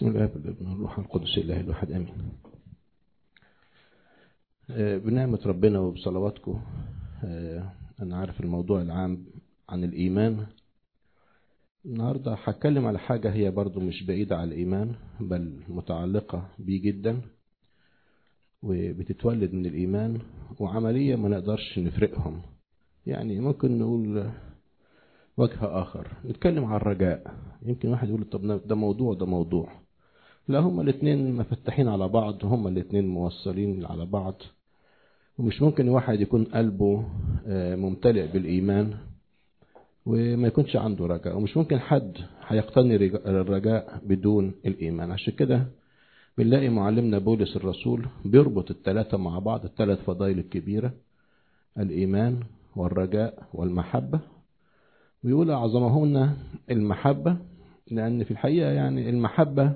بسم الله والابن والروح القدس الله الواحد امين. بنعمة ربنا وبصلواتكم انا عارف الموضوع العام عن الايمان. النهارده هتكلم على حاجة هي برضو مش بعيدة عن الايمان بل متعلقة بيه جدا وبتتولد من الايمان وعملية ما نقدرش نفرقهم. يعني ممكن نقول وجه اخر نتكلم عن الرجاء. يمكن واحد يقول طب ده موضوع لا، هما الاثنين مفتحين على بعض، هما الاثنين موصلين على بعض. ومش ممكن واحد يكون قلبه ممتلئ بالإيمان وما يكونش عنده رجاء، ومش ممكن حد هيقتني الرجاء بدون الإيمان. عشان كده بنلاقي معلمنا بولس الرسول بيربط الثلاثة مع بعض، الثلاث فضائل الكبيرة: الإيمان والرجاء والمحبة، ويقول أعظمهن المحبة، لأن في الحقيقة يعني المحبة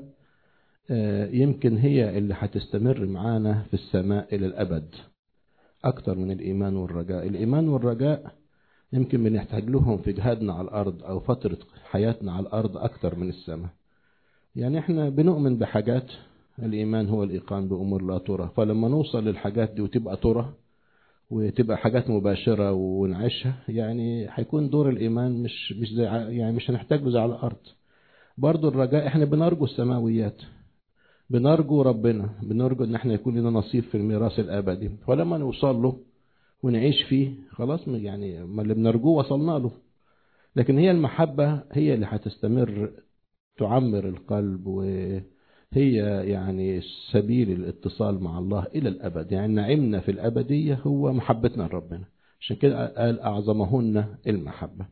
يمكن هي اللي هتستمر معانا في السماء إلى الأبد أكتر من الإيمان والرجاء. الإيمان والرجاء يمكن بنحتاج لهم في جهادنا على الأرض أو فترة حياتنا على الأرض أكتر من السماء. يعني إحنا بنؤمن بحاجات، الإيمان هو الإيقان بأمور لا ترى، فلما نوصل للحاجات دي وتبقى ترى وتبقى حاجات مباشرة ونعيشها، يعني هيكون دور الإيمان مش زي، يعني مش هنحتاج له زي على الأرض. برضو الرجاء إحنا بنرجو السماويات، بنرجو ربنا، بنرجو ان احنا يكون لنا نصيب في الميراث الابدي، فلما نوصل له ونعيش فيه خلاص يعني ما اللي بنرجوه وصلنا له. لكن هي المحبة هي اللي هتستمر تعمر القلب، وهي يعني سبيل الاتصال مع الله الى الابد. يعني نعمنا في الابدية هو محبتنا لربنا، عشان كده قال اعظمهن المحبة.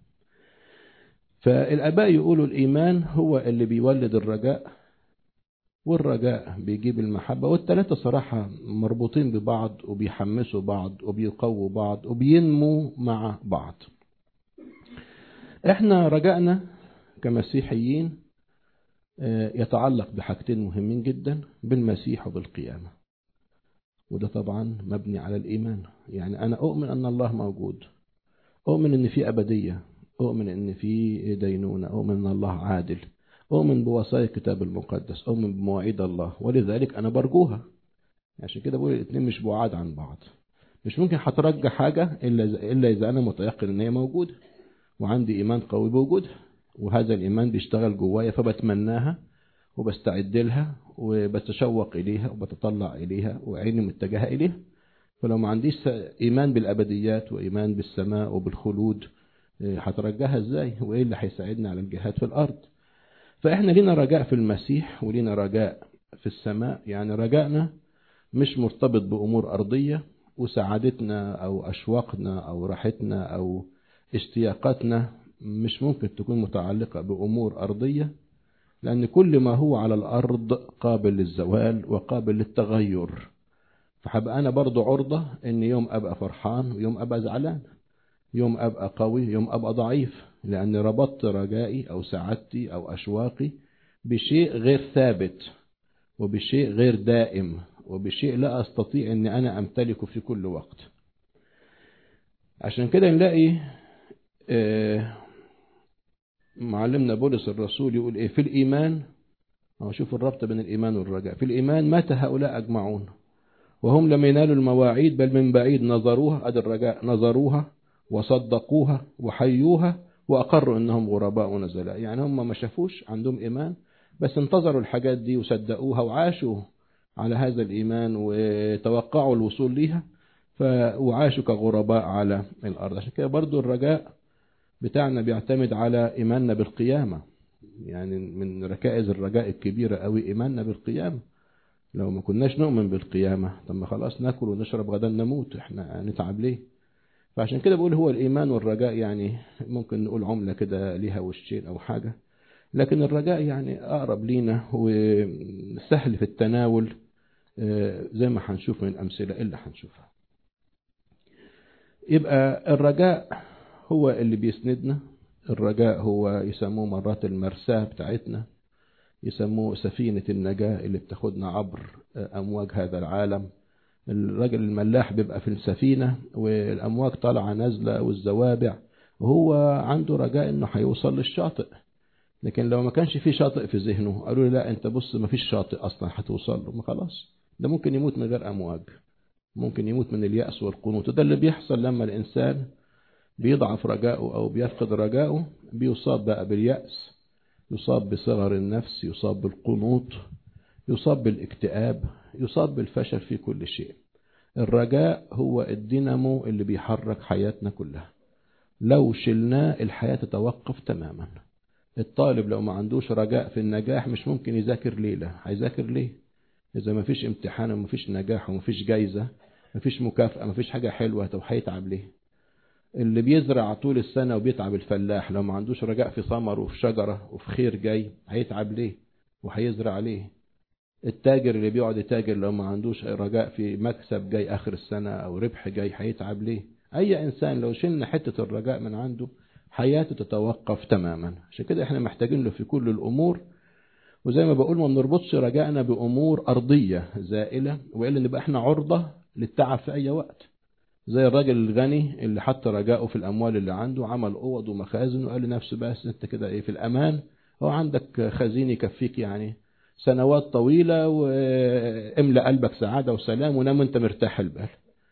فالاباء يقولوا الايمان هو اللي بيولد الرجاء، والرجاء بيجيب المحبة، والثلاثة صراحة مربوطين ببعض وبيحمسوا بعض وبيقووا بعض وبينموا مع بعض. احنا رجائنا كمسيحيين يتعلق بحاجتين مهمين جدا: بالمسيح وبالقيامة، وده طبعا مبني على الإيمان. يعني أنا أؤمن أن الله موجود، أؤمن أن في أبدية، أؤمن أن في دينونة، أؤمن أن الله عادل، أؤمن بوصايا الكتاب المقدس، أؤمن بمواعيد الله، ولذلك أنا برجوها. عشان كده بقول الاثنين مش بعاد عن بعض. مش ممكن هترجى حاجة إلا إذا أنا متيقن أن هي موجودة وعندي إيمان قوي بوجودها، وهذا الإيمان بيشتغل جوايا فبتمناها وبستعد لها وبتشوق إليها وبتطلع إليها وعيني متجهة إليها. فلو ما عنديش إيمان بالأبديات وإيمان بالسماء وبالخلود، هترجاها إزاي؟ وإيه اللي هيساعدنا على الجهاد في الأرض؟ فإحنا لنا رجاء في المسيح ولنا رجاء في السماء. يعني رجائنا مش مرتبط بأمور أرضية، وسعادتنا أو أشواقنا أو راحتنا أو اشتياقاتنا مش ممكن تكون متعلقة بأمور أرضية، لأن كل ما هو على الأرض قابل للزوال وقابل للتغير. فحبقى أنا برضو عرضة إن يوم أبقى فرحان ويوم أبقى زعلان، يوم أبقى قوي يوم أبقى ضعيف، لأن ربطت رجائي أو سعادتي أو أشواقي بشيء غير ثابت وبشيء غير دائم وبشيء لا أستطيع أن أنا أمتلكه في كل وقت. عشان كده نلاقي معلمنا بولس الرسول يقول إيه في الإيمان. شوف الربط بين الإيمان والرجاء. في الإيمان مات هؤلاء أجمعون وهم لم ينالوا المواعيد بل من بعيد نظروها، أدي الرجاء، نظروها وصدقوها وحيوها وأقروا أنهم غرباء ونزلاء. يعني هم ما شافوش، عندهم إيمان بس انتظروا الحاجات دي وصدقوها وعاشوا على هذا الإيمان وتوقعوا الوصول ليها وعاشوا كغرباء على الأرض. عشان كده برضو الرجاء بتاعنا بيعتمد على إيماننا بالقيامة. يعني من ركائز الرجاء الكبيرة قوي إيماننا بالقيامة. لو ما كناش نؤمن بالقيامة طب ما خلاص ناكل ونشرب غدا نموت، احنا نتعب ليه؟ فعشان كده بقول هو الإيمان والرجاء يعني ممكن نقول عملة كده ليها وشين أو حاجة، لكن الرجاء يعني أقرب لينا وسهل في التناول زي ما هنشوف من الأمثلة اللي هنشوفها. يبقى الرجاء هو اللي بيسندنا، الرجاء هو يسموه مرات المرساة بتاعتنا، يسموه سفينة النجاة اللي بتاخدنا عبر أمواج هذا العالم. الرجل الملاح بيبقى في السفينة والأمواج طالعة نازلة والزوابع، وهو عنده رجاء إنه هيوصل للشاطئ، لكن لو ما كانش في شاطئ في ذهنه قالوا له لا انت بص ما فيش شاطئ اصلا هتوصل له، ما خلاص ده ممكن يموت من غير امواج، ممكن يموت من اليأس والقنوط. وده اللي بيحصل لما الانسان بيضعف رجاؤه او بيفقد رجاؤه، بيصاب بقى باليأس، يصاب بصغر النفس، يصاب بالقنوط، يصاب بالاكتئاب، يصاب بالفشل في كل شيء. الرجاء هو الدينامو اللي بيحرك حياتنا كلها، لو شلناه الحياة تتوقف تماما. الطالب لو ما عندوش رجاء في النجاح مش ممكن يذاكر ليلة. هيذاكر ليه إذا ما فيش امتحان وما فيش نجاح وما فيش جايزة، ما فيش مكافأة، ما فيش حاجة حلوة؟ طب هيتعب ليه؟ اللي بيزرع طول السنة وبيتعب الفلاح لو ما عندوش رجاء في ثمر وفي شجرة وفي خير جاي هيتعب ليه وهيزرع ليه؟ التاجر اللي بيقعد يتاجر لو ما عندوش رجاء في مكسب جاي آخر السنة أو ربح جاي هيتعب ليه؟ أي إنسان لو شلنا حتة الرجاء من عنده حياته تتوقف تماما. عشان كده احنا محتاجين له في كل الأمور. وزي ما بقول ما نربطش رجائنا بأمور أرضية زائلة، وإلا نبقى احنا عرضة للتعب في أي وقت. زي الراجل الغني اللي حط رجائه في الأموال اللي عنده، عمل أوض ومخازن وقال لنفسه بس انت كده ايه في الأمان، هو عندك خزين يكفيك يعني سنوات طويلة، واملأ قلبك سعادة وسلام ونام انت مرتاح البال.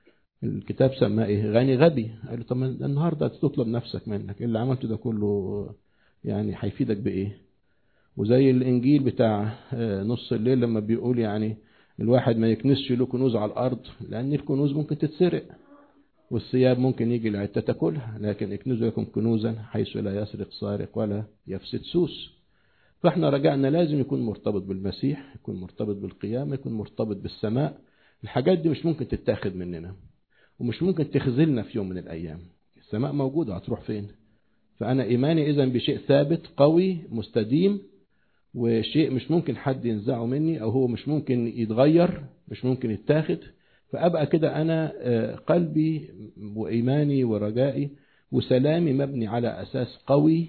الكتاب سماه ايه؟ غني غبي. قال له طب النهارده تطلب نفسك منك اللي عملته ده كله يعني هيفيدك بايه؟ وزي الانجيل بتاع نص الليل لما بيقول يعني الواحد ما يكنسش له كنوز على الارض، لان الكنوز ممكن تتسرق والثياب ممكن يجي العتة تاكلها، لكن اكنزوا لكم كنوزا حيث لا يسرق سارق ولا يفسد سوس. فاحنا رجعنا لازم يكون مرتبط بالمسيح، يكون مرتبط بالقيامة، يكون مرتبط بالسماء. الحاجات دي مش ممكن تتاخد مننا ومش ممكن تخذلنا في يوم من الأيام. السماء موجودة، هتروح فين؟ فأنا إيماني إذن بشيء ثابت قوي مستديم، وشيء مش ممكن حد ينزعه مني، أو هو مش ممكن يتغير، مش ممكن يتاخد. فأبقى كده أنا قلبي وإيماني ورجائي وسلامي مبني على أساس قوي،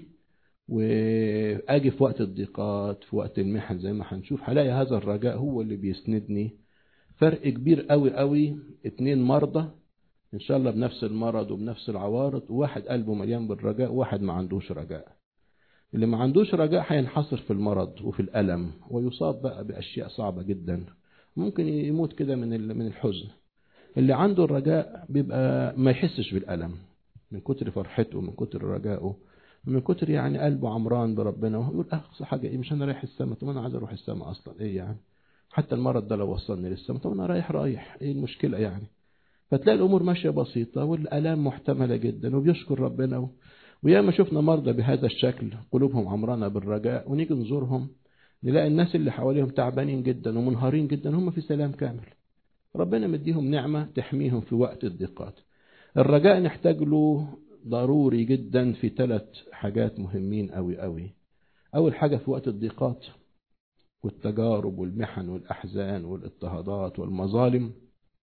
وأجي في وقت الضيقات في وقت المحن زي ما هنشوف هلاقي هذا الرجاء هو اللي بيسندني. فرق كبير قوي قوي، 2 مرضى إن شاء الله بنفس المرض وبنفس العوارض، وواحد قلبه مليان بالرجاء وواحد ما عندوش رجاء. اللي ما عندوش رجاء هينحصر في المرض وفي الألم، ويصاب بقى بأشياء صعبة جدا، ممكن يموت كده من الحزن. اللي عنده الرجاء بيبقى ما يحسش بالألم من كتر فرحته، من كتر رجائه، من كتر يعني قلبه عمران بربنا، ويقول أقصى حاجة إيه؟ مش أنا رايح السماء؟ طب أنا عايز أروح السماء أصلا، إيه يعني؟ حتى المرض ده لو وصلني للسماء طب أنا رايح، إيه المشكلة يعني؟ فتلاقي الأمور ماشية بسيطة والآلام محتملة جدا وبيشكر ربنا. وياما شفنا مرضى بهذا الشكل قلوبهم عمرانة بالرجاء، ونيجي نزورهم نلاقي الناس اللي حواليهم تعبانين جدا ومنهارين جدا هم في سلام كامل. ربنا مديهم نعمة تحميهم في وقت الضيقات. الرجاء نحتاج له ضروري جدا في 3 حاجات مهمين قوي قوي. أول حاجة في وقت الضيقات والتجارب والمحن والأحزان والاضطهادات والمظالم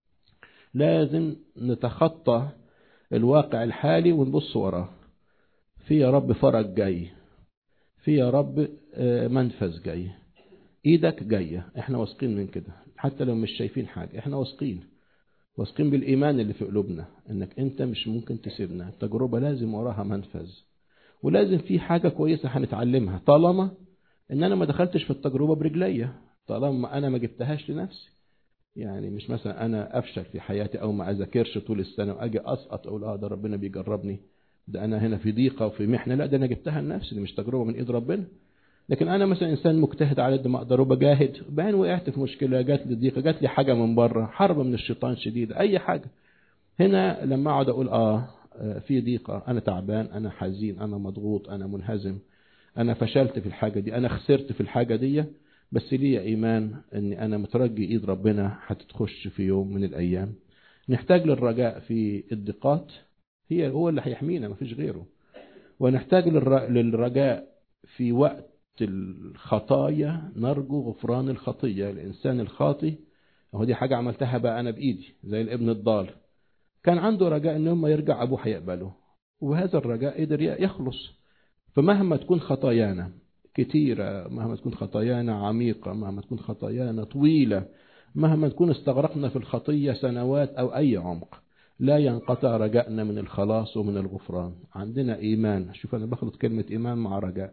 لازم نتخطى الواقع الحالي ونبص وراه. في يا رب فرج جاي، في يا رب منفذ جاي، ايدك جاية، احنا واثقين من كده. حتى لو مش شايفين حاجة احنا واثقين بالإيمان اللي في قلوبنا انك انت مش ممكن تسيبنا. التجربة لازم وراها منفذ، ولازم في حاجة كويسة هنتعلمها طالما ان انا ما دخلتش في التجربة برجلية، طالما انا ما جبتهاش لنفسي. يعني مش مثلا انا افشل في حياتي او ما اذاكرش طول السنة واجي اسقط اقول ده ربنا بيجربني، ده انا هنا في ضيقة وفي محنة. لا، ده انا جبتها لنفسي، دي مش تجربة من ايد ربنا. لكن انا مثلا انسان مجتهد على قد ما اقدر وبجاهد، بعدين وقعت في مشكلة، جات لي ضيقة، جات لي حاجة من بره، حرب من الشيطان شديد، اي حاجة. هنا لما اقعد اقول في ضيقة، انا تعبان، انا حزين، انا مضغوط، انا منهزم، انا فشلت في الحاجة دي، انا خسرت في الحاجة دي، بس لي ايمان اني انا مترجي ايد ربنا هتتخش في يوم من الايام. نحتاج للرجاء في الضيقات، هو اللي هيحمينا مفيش غيره. ونحتاج للرجاء في وقت الخطايا، نرجو غفران الخطية. الانسان الخاطي هو دي حاجة عملتها بقى انا بايدي، زي الابن الضال كان عنده رجاء ان لما يرجع ابوه هيقبله، وهذا الرجاء قدر يخلص. فمهما تكون خطايانا كتيرة، مهما تكون خطايانا عميقة، مهما تكون خطايانا طويلة، مهما تكون استغرقنا في الخطية سنوات أو أي عمق، لا ينقطع رجائنا من الخلاص ومن الغفران. عندنا إيمان. شوف أنا بخلط كلمة إيمان مع رجاء.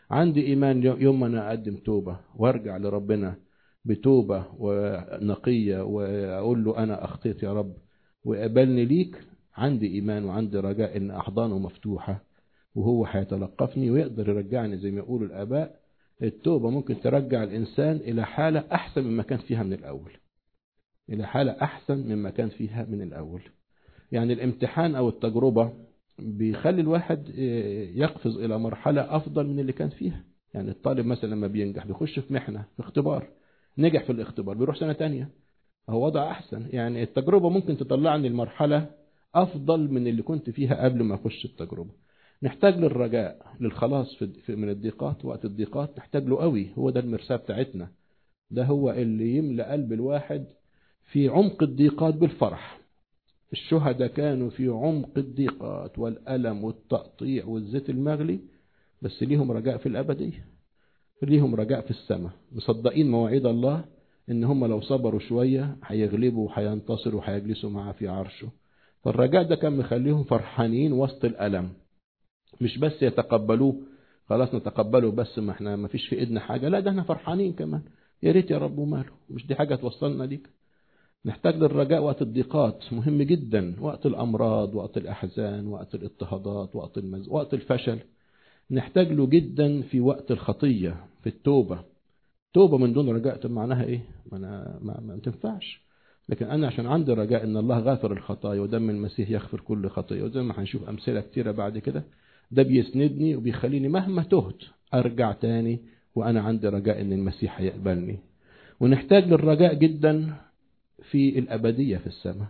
عندي إيمان يوم ما أنا أقدم توبة وارجع لربنا بتوبة ونقية وأقول له أنا أخطيت يا رب وقبلني ليك، عندي إيمان وعندي رجاء إن أحضانه مفتوحة وهو هيتلقفني ويقدر يرجعني. زي ما يقولوا الآباء التوبة ممكن ترجع الإنسان إلى حالة أحسن مما كان فيها من الأول، إلى حالة أحسن مما كان فيها من الأول. يعني الامتحان أو التجربة بيخلي الواحد يقفز إلى مرحلة أفضل من اللي كان فيها. يعني الطالب مثلا لما بينجح بيخش في محنة في اختبار، نجح في الاختبار بيروح سنة تانية هو وضع أحسن. يعني التجربة ممكن تطلعني المرحلة أفضل من اللي كنت فيها قبل ما أخش التجربة. نحتاج للرجاء للخلاص من الضيقات. وقت الضيقات نحتاج له قوي، هو ده المرساة بتاعتنا، ده هو اللي يملأ قلب الواحد في عمق الضيقات بالفرح. الشهداء كانوا في عمق الضيقات والألم والتقطيع والزيت المغلي، بس ليهم رجاء في الأبدية، ليهم رجاء في السماء، مصدقين مواعيد الله إن هم لو صبروا شوية هيغلبوا وهينتصروا وهيجلسوا معاه في عرشه. فالرجاء ده كان مخليهم فرحانين وسط الألم، مش بس يتقبلوه خلاص نتقبله بس ما احنا ما فيش في ايدنا حاجة، لا ده احنا فرحانين كمان، يا ريت يا رب وماله، مش دي حاجة توصلنا ليك. نحتاج للرجاء وقت الضيقات، مهم جدا، وقت الأمراض، وقت الأحزان، وقت الاضطهادات، وقت الفشل. نحتاج له جدا في وقت الخطية، في التوبة. توبة من دون رجاء معناها ايه؟ ما تنفعش. لكن أنا عشان عندي رجاء إن الله غافر الخطايا ودم المسيح يغفر كل خطية، وزي ما هنشوف أمثلة كتيرة بعد كده، ده بيسندني وبيخليني مهما تهت أرجع تاني وأنا عندي رجاء إن المسيح هيقبلني. ونحتاج للرجاء جدا في الأبدية في السماء.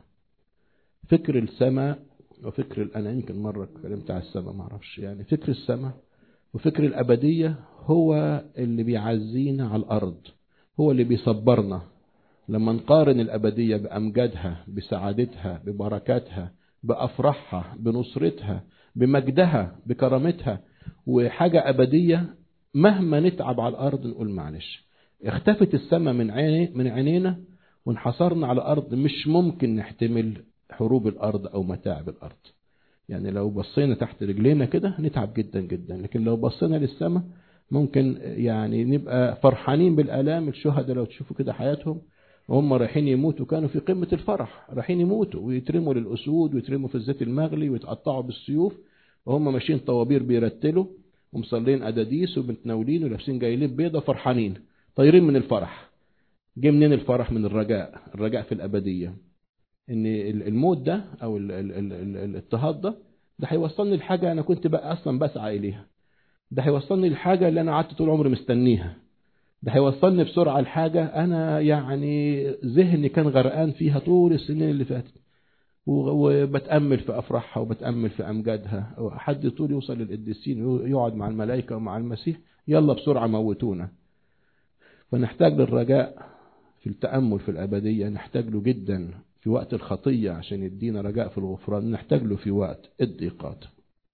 فكر السماء وفكر أنا يمكن مرة كلمت على السماء ما أعرفش، يعني فكر السماء وفكر الأبدية هو اللي بيعزينا على الأرض، هو اللي بيصبرنا. لما نقارن الأبدية بأمجادها، بسعادتها، ببركاتها، بأفرحها، بنصرتها، بمجدها، بكرامتها، وحاجة أبدية، مهما نتعب على الأرض نقول معلش. اختفت السماء من عينينا وانحصرنا على الأرض، مش ممكن نحتمل حروب الأرض أو متاعب الأرض. يعني لو بصينا تحت رجلينا كده نتعب جدا جدا، لكن لو بصينا للسماء ممكن يعني نبقى فرحانين بالآلام. الشهداء لو تشوفوا كده حياتهم وهم رايحين يموتوا كانوا في قمة الفرح، رايحين يموتوا ويترموا للأسود ويترموا في الزيت المغلي ويتقطعوا بالسيوف، وهم ماشيين طوابير بيرتلوا ومصلين أداديس ومتناولين ولابسين جايلين بيضة فرحانين طايرين من الفرح. جه منين الفرح؟ من الرجاء، الرجاء في الأبدية. ان الموت ده او الاضطهاد ده هيوصلني لحاجة انا كنت بقى اصلا بسعى اليها، ده هيوصلني لحاجة اللي انا قعدت طول عمري مستنيها، ده هيوصلني بسرعة لحاجة انا يعني ذهني كان غرقان فيها طول السنين اللي فاتت، وبتأمل في افراحها وبتأمل في امجادها. حد طول يوصل للقديسين يقعد مع الملائكة ومع المسيح، يلا بسرعة موتونا. فنحتاج للرجاء في التأمل في الأبدية، نحتاج له جدا في وقت الخطية عشان يدينا رجاء في الغفران، نحتاج له في وقت الضيقات.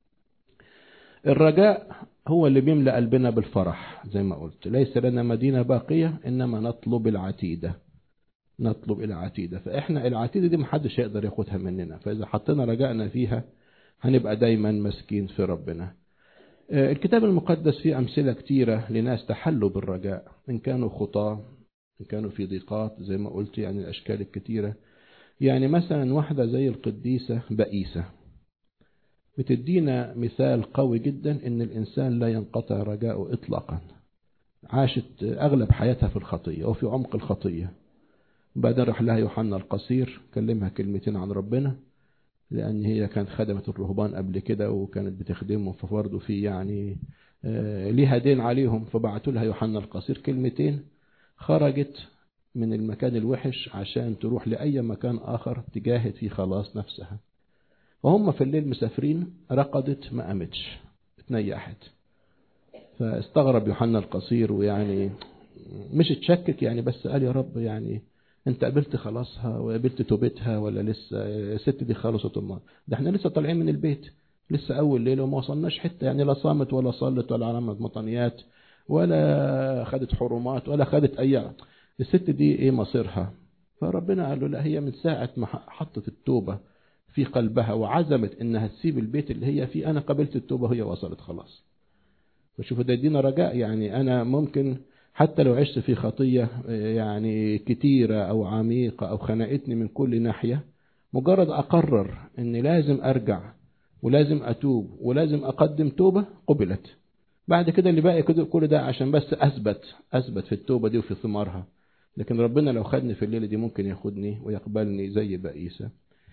الرجاء هو اللي بيملأ قلبنا بالفرح. زي ما قلت ليس لنا مدينة باقية إنما نطلب العتيدة، نطلب العتيدة. فإحنا العتيدة دي محدش يقدر ياخدها مننا، فإذا حطينا رجائنا فيها هنبقى دايما مسكين في ربنا. الكتاب المقدس فيه أمثلة كتيرة لناس تحلوا بالرجاء، إن كانوا خطاة، إن كانوا في ضيقات، زي ما قلت يعني الأشكال الكتيرة. يعني مثلا واحدة زي القديسة بائسة بتدينا مثال قوي جدا إن الإنسان لا ينقطع رجاؤه إطلاقا. عاشت أغلب حياتها في الخطية وفي عمق الخطية، بعدين راح لها يوحنا القصير كلمها كلمتين عن ربنا، لأن هي كانت خدمة الرهبان قبل كده وكانت بتخدمهم، فبرضه في يعني ليها دين عليهم، فبعتوا لها يوحنا القصير كلمتين، خرجت من المكان الوحش عشان تروح لأي مكان آخر تجاهد في خلاص نفسها. وهم في الليل مسافرين، رقدت ما قامتش، اتنيحت. فاستغرب يوحنا القصير، ويعني مش اتشكك يعني، بس قال يا رب يعني انت قبلت خلاصها وقبلت توبتها ولا لسه؟ الست دي خلصت الماء، ده احنا لسه طالعين من البيت، لسه اول ليله وما وصلناش حته، يعني لا صامت ولا صلت ولا علمت مطنيات ولا خدت حرمات ولا خدت اي. الست دي ايه مصيرها؟ فربنا قال له لا، هي من ساعه ما حطت التوبه في قلبها وعزمت انها تسيب البيت اللي هي فيه، انا قبلت التوبه وهي وصلت خلاص. وشوفوا ده يدينا رجاء. يعني أنا ممكن حتى لو عشت في خطية يعني كتيرة أو عميقة أو خنقتني من كل ناحية، مجرد أقرر أن لازم أرجع ولازم أتوب ولازم أقدم توبة، قبلت. بعد كده اللي باقي كل ده عشان بس أثبت في التوبة دي وفي ثمارها. لكن ربنا لو خدني في الليلة دي ممكن ياخدني ويقبلني زي بقيسة.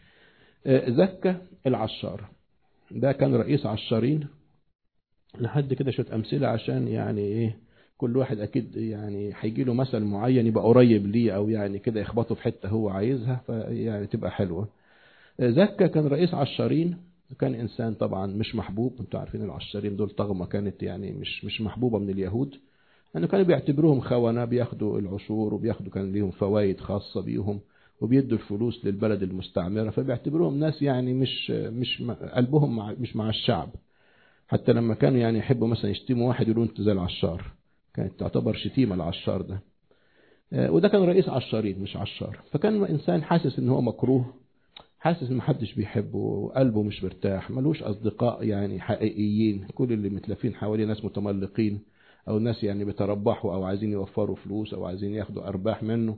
زكا العشار ده كان رئيس عشارين. لحد كده شوية أمثلة عشان يعني إيه، كل واحد أكيد يعني هيجي له مثل معين يبقى قريب ليه، أو يعني كده يخبطه في حتة هو عايزها فيعني تبقى حلوة. زكا كان رئيس عشارين، كان إنسان طبعا مش محبوب. انتوا عارفين العشارين دول طغمة كانت يعني مش محبوبة من اليهود، لأنه كانوا بيعتبروهم خونة، بياخدوا العشور وبياخدوا كان ليهم فوائد خاصة بيهم وبيدوا الفلوس للبلد المستعمرة، فبيعتبروهم ناس يعني مش قلبهم مش مع الشعب. حتى لما كانوا يعني يحبوا مثلا يشتموا واحد يقولوا انت زي العشار، كانت تعتبر شتيمة العشار ده. وده كان رئيس عشارين مش عشار. فكان إنسان حاسس ان هو مكروه، حاسس ان محدش بيحبه وقلبه مش مرتاح، ملوش اصدقاء يعني حقيقيين، كل اللي متلفين حواليه ناس متملقين او ناس يعني بيتربحوا او عايزين يوفروا فلوس او عايزين ياخدوا ارباح منه.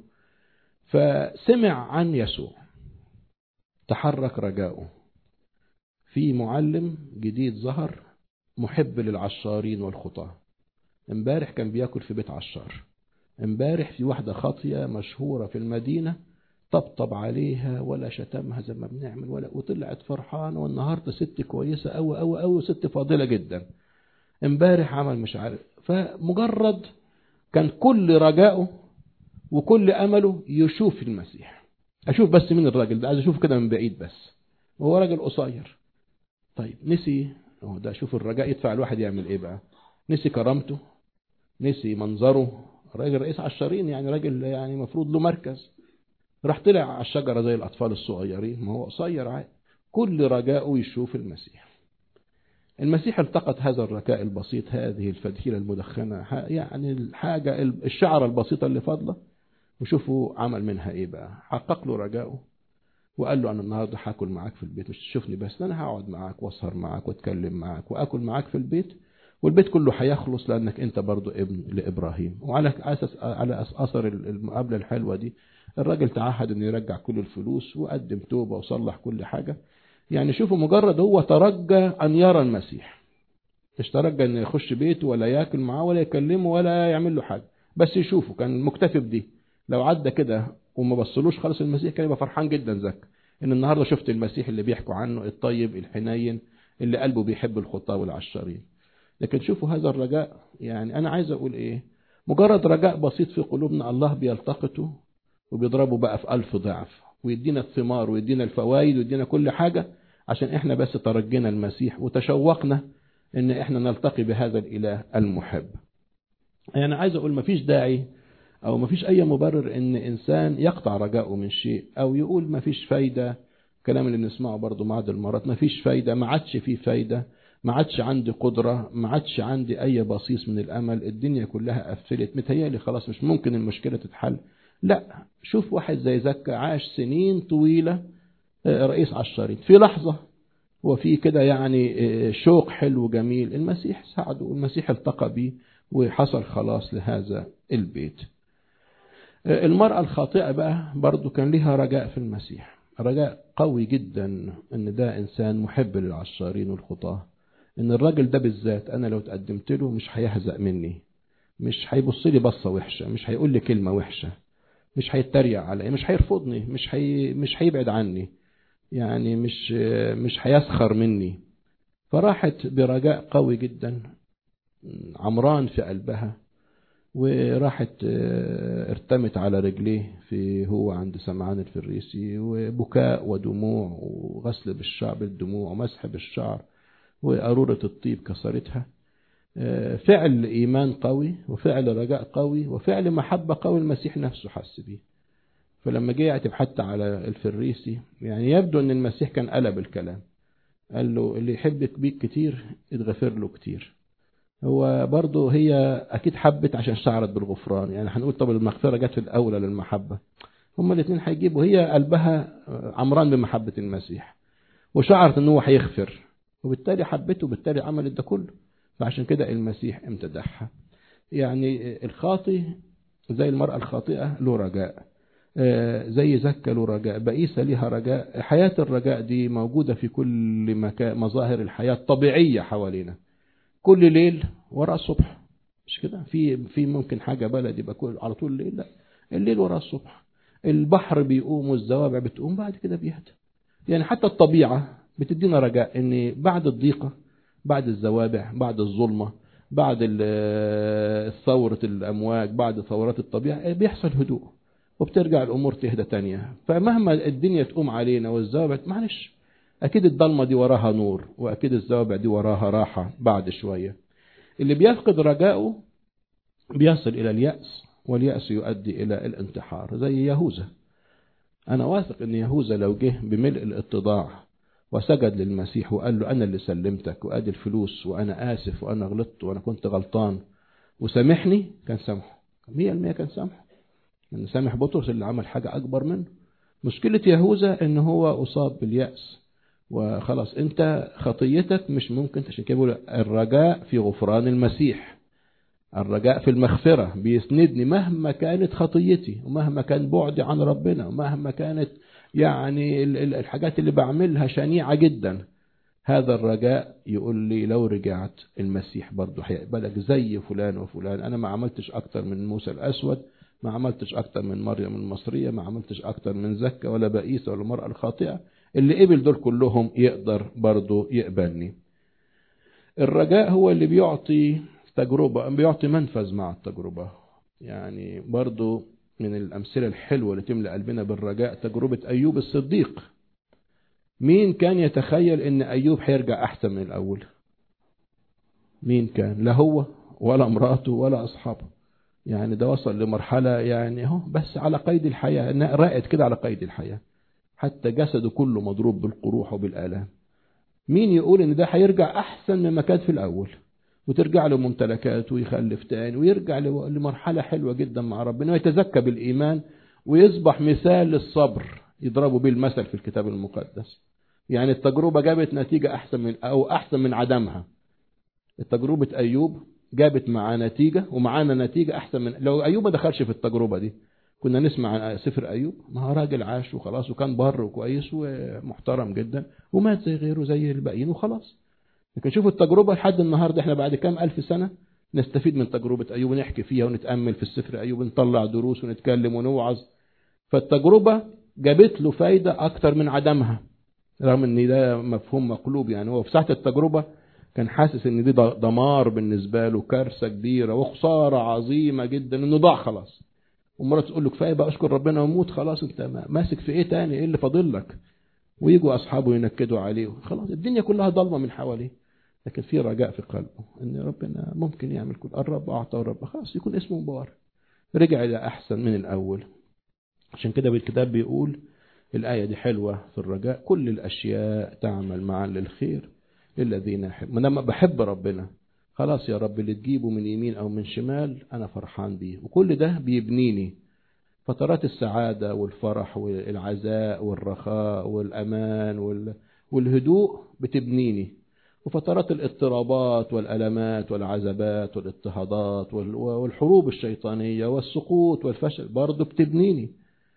فسمع عن يسوع، تحرك رجاؤه في معلم جديد ظهر محب للعشارين والخطاة. امبارح كان بياكل في بيت عشار، امبارح في واحدة خاطية مشهورة في المدينة طبطب عليها ولا شتمها زي ما بنعمل وطلعت فرحانة، والنهاردة ست كويسة أوي أوي أوي وست فاضلة جدا. امبارح عمل مش عارف. فمجرد كان كل رجاؤه وكل أمله يشوف المسيح. أشوف بس مين الراجل ده، عايز أشوف كده من بعيد بس، وهو راجل قصير. طيب نسي ده، شوف الرجاء يدفع الواحد يعمل إيه بقى. نسي كرامته، نسي منظره، راجل رئيس عشارين يعني راجل يعني مفروض له مركز. راح طلع على الشجرة زي الأطفال الصغيرين، ما هو قصير عادي. كل رجاؤه يشوف المسيح. المسيح التقط هذا الرجاء البسيط، هذه الفتيلة المدخنة، يعني الحاجة الشعرة البسيطة اللي فاضلة، وشوفوا عمل منها ايه بقى. حقق له رجاؤه وقال له انا النهارده هاكل معاك في البيت، مش تشوفني بس، انا هقعد معاك واسهر معاك واتكلم معاك واكل معاك في البيت، والبيت كله هيخلص لانك انت برضو ابن لابراهيم. وعلى اساس على اثر المقابله الحلوه دي الراجل تعهد انه يرجع كل الفلوس وقدم توبه وصلح كل حاجه. يعني شوفوا مجرد هو ترجى ان يرى المسيح، مش ترجى انه يخش بيته ولا ياكل معاه ولا يكلمه ولا يعمل له حاجه، بس يشوفه. كان مكتفي بدي. لو عدى كده وما بصلوش خالص المسيح كان يبقى فرحان جدا زكا ان النهارده شفت المسيح اللي بيحكوا عنه، الطيب الحنين اللي قلبه بيحب الخطاه والعشارين. لكن شوفوا هذا الرجاء. يعني انا عايز اقول ايه، مجرد رجاء بسيط في قلوبنا الله بيلتقطه وبيضربه بقى في 1000 ضعف، ويدينا الثمار ويدينا الفوائد ويدينا كل حاجة، عشان احنا بس ترجينا المسيح وتشوقنا ان احنا نلتقي بهذا الاله المحب. يعني عايز اقول مفيش داعي او مفيش اي مبرر ان انسان يقطع رجاءه من شيء او يقول مفيش فايدة. الكلام اللي بنسمعه برضو بعض المرات، مفيش فايدة، ما عادش فيه فايدة، ما عادش عندي قدرة، ما عادش عندي اي بصيص من الامل، الدنيا كلها قفلت، متهيألي خلاص مش ممكن المشكلة تتحل. لا، شوف واحد زي زكا عاش سنين طويلة رئيس عشارين، في لحظة وفي كده يعني شوق حلو جميل المسيح ساعده، والمسيح التقى بيه وحصل خلاص لهذا البيت. المرأة الخاطئة بقى برضو كان لها رجاء في المسيح، رجاء قوي جدا ان ده انسان محب للعشارين والخطاة، ان الراجل ده بالذات انا لو تقدمت له مش هيهزأ مني، مش هيبص لي بصة وحشة، مش هيقول لي كلمة وحشة، مش هيتريق علي، مش هيرفضني، مش هيبعد عني، يعني مش هيسخر مني. فراحت برجاء قوي جدا عمران في قلبها، وراحت ارتمت على رجليه هو عند سمعان الفريسي، وبكاء ودموع وغسل بالشعر بالدموع ومسح بالشعر وقارورة الطيب كسرتها. فعل إيمان قوي وفعل رجاء قوي وفعل محبة قوي المسيح نفسه حس بيه. فلما جه يعتب حتى على الفريسي، يعني يبدو ان المسيح كان قلب الكلام، قال له اللي يحبك بيك كتير اتغفر له كتير. هو برضه هي اكيد حبت عشان شعرت بالغفران، يعني هنقول طب المغفرة جت في الاولى للمحبة، هما الاثنين هيجيبوا. هي قلبها عمران بمحبة المسيح وشعرت ان هو هيغفر، وبالتالي حبته وبالتالي عملت ده كله. فعشان كده المسيح امتدحها. يعني الخاطي زي المرأة الخاطئة له رجاء، زي زكا له رجاء، بئيسة لها رجاء. حياة الرجاء دي موجودة في كل مكان، مظاهر الحياة الطبيعية حوالينا. كل ليل وراء الصبح، مش كده؟ في ممكن حاجة بلد يبقى على طول الليل؟ لا، الليل وراء الصبح. البحر بيقوم والزوابع بتقوم بعد كده بيهدى. يعني حتى الطبيعة بتدينا رجاء ان بعد الضيقة، بعد الزوابع، بعد الظلمة، بعد ثورة الأمواج، بعد ثورات الطبيعة بيحصل هدوء وبترجع الأمور تهدى تانية. فمهما الدنيا تقوم علينا والزوابع، معلش، أكيد الضلمة دي وراها نور، وأكيد الزوابع دي وراها راحة بعد شوية. اللي بيفقد رجاؤه بيصل إلى اليأس، واليأس يؤدي إلى الانتحار زي يهوذا. أنا واثق أن يهوذا لو جه بملء الاتضاع وسجد للمسيح وقال له أنا اللي سلمتك وأدي الفلوس وأنا آسف وأنا غلطت وأنا كنت غلطان وسامحني، كان سامحه 100%. كان سامحه، يعني سامح بطرس اللي عمل حاجة أكبر منه. مشكلة يهوذا أنه هو أصاب باليأس، وخلاص أنت خطيتك مش ممكن. عشان كده بيقول الرجاء في غفران المسيح، الرجاء في المغفرة، بيسندني مهما كانت خطيتي ومهما كان بعدي عن ربنا ومهما كانت يعني الحاجات اللي بعملها شنيعة جدا. هذا الرجاء يقول لي لو رجعت المسيح برضه هيقبلك زي فلان وفلان. أنا ما عملتش أكتر من موسى الأسود، ما عملتش أكتر من مريم المصرية، ما عملتش أكتر من زكا ولا بئيسة ولا المرأة الخاطئة. اللي قبل دول كلهم يقدر برضه يقبلني. الرجاء هو اللي بيعطي تجربة، بيعطي منفذ مع التجربة. يعني برضو من الأمثلة الحلوة اللي تملأ قلبنا بالرجاء تجربة أيوب الصديق. مين كان يتخيل إن أيوب هيرجع أحسن من الأول؟ مين كان؟ لا هو ولا امرأته ولا أصحابه. يعني ده وصل لمرحلة يعني هو بس على قيد الحياة، راقد كده على قيد الحياة، حتى جسده كله مضروب بالقروح وبالآلام. مين يقول إن ده هيرجع أحسن مما كان في الأول، وترجع له ممتلكاته ويخلف تاني ويرجع لمرحلة حلوة جدا مع ربنا ويتزكى بالإيمان ويصبح مثال للصبر يضربوا به المثل في الكتاب المقدس. يعني التجربة جابت نتيجة أحسن من عدمها. التجربة أيوب جابت معاه نتيجة، ومعانا نتيجة أحسن من لو أيوب ما دخلش في التجربة دي. كنا نسمع عن سفر أيوب، ما هو راجل عاش وخلاص وكان بر وكويس ومحترم جدا ومات زي غيره زي الباقيين وخلاص. لكن شوفوا التجربة لحد النهاردة احنا بعد كام ألف سنة نستفيد من تجربة أيوب ونحكي فيها ونتأمل في السفر أيوب ونطلع دروس ونتكلم ونوعظ. فالتجربة جابت له فايدة أكتر من عدمها، رغم ان ده مفهوم مقلوب. يعني هو في ساعة التجربة كان حاسس ان دي دمار بالنسبة له، كارثة كبيرة وخسارة عظيمة جدا انه ضاع خلاص. ومرة تقول له كفاية بقى اشكر ربنا وموت، خلاص انت ماسك في ايه تاني؟ ايه اللي فاضل لك؟ ويجوا اصحابه ينكدوا عليه، خلاص الدنيا كلها ضلمة من حواليه. لكن في رجاء في قلبه ان ربنا ممكن يعمل كل الرب اعطى الرب، خلاص يكون اسمه مبارك، رجع الى احسن من الاول. عشان كده بالكتاب بيقول الآية دي حلوة في الرجاء: كل الأشياء تعمل معا للخير للذين يحب. ما أنا بحب ربنا، خلاص يا رب اللي تجيبه من يمين أو من شمال أنا فرحان بيه، وكل ده بيبنيني. فترات السعادة والفرح والعزاء والرخاء والأمان والهدوء بتبنيني، وفترات الاضطرابات والألمات والعذابات والاضطهادات والحروب الشيطانية والسقوط والفشل برضه بتبنيني.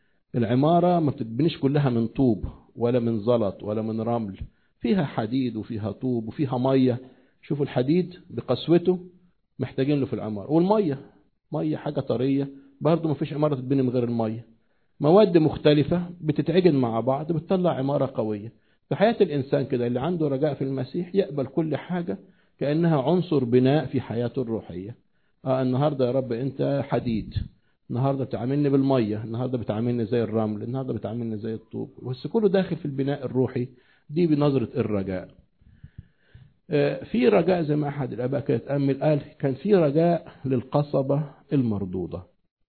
العمارة ما بتتبنيش كلها من طوب ولا من زلط ولا من رمل، فيها حديد وفيها طوب وفيها مية. شوفوا الحديد بقسوته محتاجين له في العمارة، والمية مية حاجة طرية برضو ما فيش عمارة تتبني من غير المية. مواد مختلفة بتتعجن مع بعض بتطلع عمارة قوية. في حياة الإنسان كده اللي عنده رجاء في المسيح يقبل كل حاجة كأنها عنصر بناء في حياته الروحية. النهاردة يا رب أنت حديد، النهاردة بتعاملني بالمية، النهاردة بتعاملني زي الرمل، النهاردة بتعاملني زي الطوب، بس كله داخل في البناء الروحي. دي بنظرة الرجاء. في رجاء زي ما أحد الآباء كان يتأمل قال كان في رجاء للقصبة المردودة.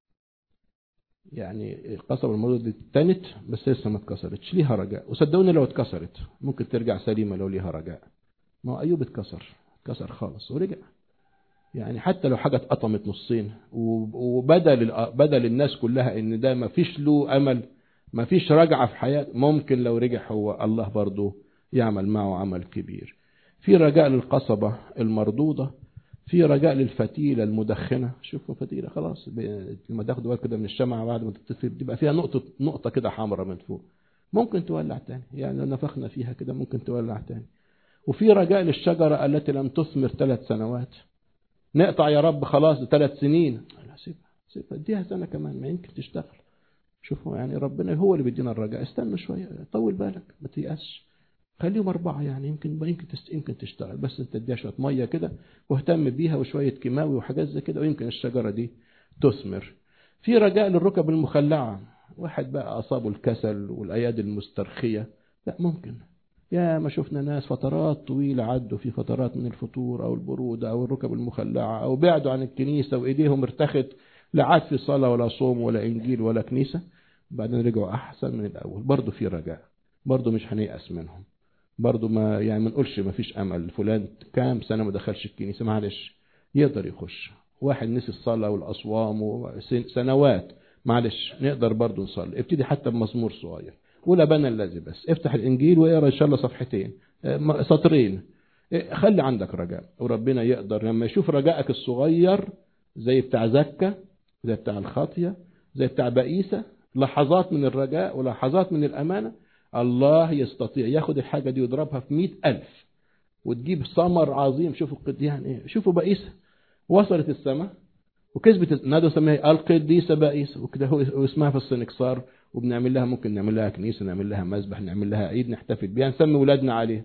يعني القصبة المردودة دي اتنت بس لسه ما اتكسرتش، ليها رجاء. وصدقوني لو اتكسرت ممكن ترجع سليمة لو ليها رجاء. ما هو أيوب اتكسر خالص ورجع. يعني حتى لو حاجة اتقطمت نصين وبدل الناس كلها ان ده ما فيش له امل، ما فيش رجعة في حياة، ممكن لو رجع هو الله برضو يعمل معه عمل كبير. في رجاء للقصبة المردودة في رجاء للفتيلة المدخنة. شوفوا فتيلة خلاص لما تاخدوا كده من الشمعة بعد ما تطفي بتبقى فيها نقطة كده حمراء من فوق، ممكن تولع تاني، يعني لو نفخنا فيها كده ممكن تولع تاني. وفي رجاء للشجرة التي لم تثمر 3 سنوات. نقطع يا رب خلاص 3 سنين، لا سيبها اديها سنة كمان ما يمكن تشتغل. شوفوا يعني ربنا هو اللي بيدينا الرجاء. استنى شوية، طول بالك، ما تيأسش، خليهم 4 يعني يمكن تشتغل، بس انت اديها شوية مية كده واهتم بيها وشوية كيماوي وحاجات زي كده ويمكن الشجرة دي تثمر. في رجاء للركب المخلعة. واحد بقى أصابه الكسل والأيادي المسترخية، لا ممكن. يا ما شفنا ناس فترات طويلة عدوا في فترات من الفتور أو البرودة أو الركب المخلعة أو بعدوا عن الكنيسة وإيديهم ارتخت، لا عاد في صلاة ولا صوم ولا إنجيل ولا كنيسة، بعدين رجعوا أحسن من الأول. برضو في رجاء، برضو مش هنيأس منهم، برضو ما يعني ما نقولش ما فيش أمل. فلان كام سنة ما دخلش الكنيسة، معلش يقدر يخش. واحد نسي الصلاة والأصوام سنوات، معلش نقدر برضو نصلي. ابتدي حتى بمزمور صغير، ولا بنا الذي بس افتح الإنجيل واقرا إن شاء الله صفحتين سطرين، خلي عندك رجاء وربنا يقدر. لما يشوف رجائك الصغير زي بتاع زكا، زي بتاع الخاطية، زي بتاع بئيسة، لحظات من الرجاء ولحظات من الأمانة، الله يستطيع ياخد الحاجة دي ويضربها في 100,000 وتجيب ثمر عظيم. شوفوا يعني ايه، شوفوا بئيسة وصلت السماء وكسبت، نادوا سميها القديسة بئيسة وكده، واسمها في السنكسار، وبنعمل لها، ممكن نعمل لها كنيسة، نعمل لها مسبح، نعمل لها عيد نحتفل بيها، نسمي ولادنا عليه.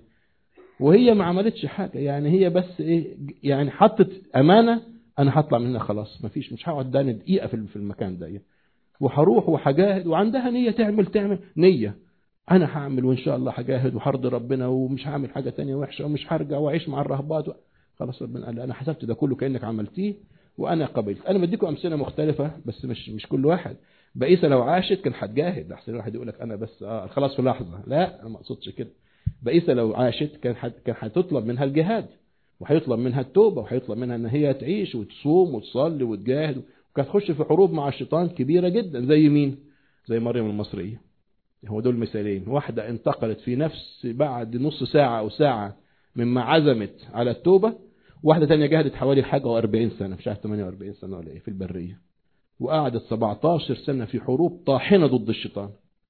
وهي ما عملتش حاجة، يعني هي بس ايه، يعني حطت أمانة، أنا هطلع منها خلاص، مش هقعد دقيقة دقيقة في المكان ده، وهروح وهجاهد، وعندها نية تعمل نية، أنا هعمل وإن شاء الله هجاهد وحرض ربنا ومش هعمل حاجة تانية وحشة ومش هرجع وأعيش مع الرهبات خلاص ربنا قال أنا حسبت ده كله كأنك عملتيه وأنا قبلت. أنا بديكم أمثلة مختلفة بس مش كل واحد. بئيسة لو عاشت كان هتجاهد، أحسن واحد يقول لك أنا بس خلاص في لحظة، لا أنا ما أقصدش كده. بئيسة لو عاشت كان هتطلب منها الجهاد، وهيطلب منها التوبة، وهيطلب منها ان هي تعيش وتصوم وتصلي وتجاهد، وكانت تخش في حروب مع الشيطان كبيرة جدا. زي مين؟ زي مريم المصرية. هو دول مثالين. واحدة انتقلت في نفس بعد نص ساعة او ساعة مما عزمت على التوبة، واحدة تانية جاهدت حوالي حاجة و40 سنة، مش عارف 48 سنة ولا ايه، في البرية، وقعدت 17 سنة في حروب طاحنة ضد الشيطان،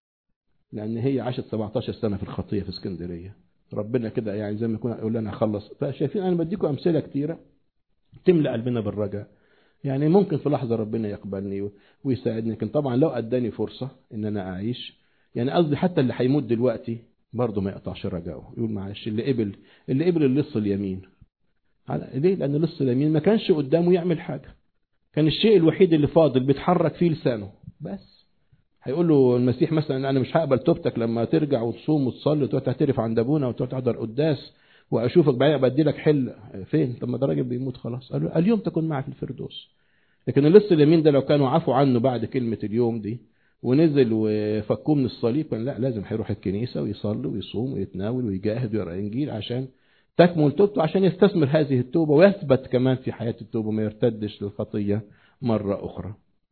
لان هي عاشت 17 سنة في الخطية في اسكندرية. ربنا كده يعني زي ما يكون يقول لنا خلص. فشايفين انا بديكم امثله كتيره تملأ قلبنا بالرجاء. يعني ممكن في لحظه ربنا يقبلني ويساعدني، لكن طبعا لو اداني فرصه ان انا اعيش، يعني قصدي حتى اللي هيموت دلوقتي برضه ما يقطعش رجائه، يقول معلش اللي قبل اللص اليمين. ليه؟ لان اللص اليمين ما كانش قدامه يعمل حاجه، كان الشيء الوحيد اللي فاضل بيتحرك فيه لسانه بس. هيقول له المسيح مثلا انا مش هقبل توبتك لما ترجع وتصوم وتصلي وتقعد تعترف عند ابونا وتقعد تحضر قداس واشوفك بعدين بدي لك حل فين؟ طب ما ده راجل بيموت خلاص. قال له اليوم تكون معي في الفردوس. لكن اللص اليمين ده لو كانوا عفوا عنه بعد كلمة اليوم دي ونزل وفكوه من الصليب، كان لا لازم هيروح الكنيسة ويصلي ويصوم ويتناول ويجاهد ويقرأ انجيل عشان تكمل توبته، عشان يستثمر هذه التوبة ويثبت كمان في حياة التوبة، ما يرتدش للخطية مرة أخرى.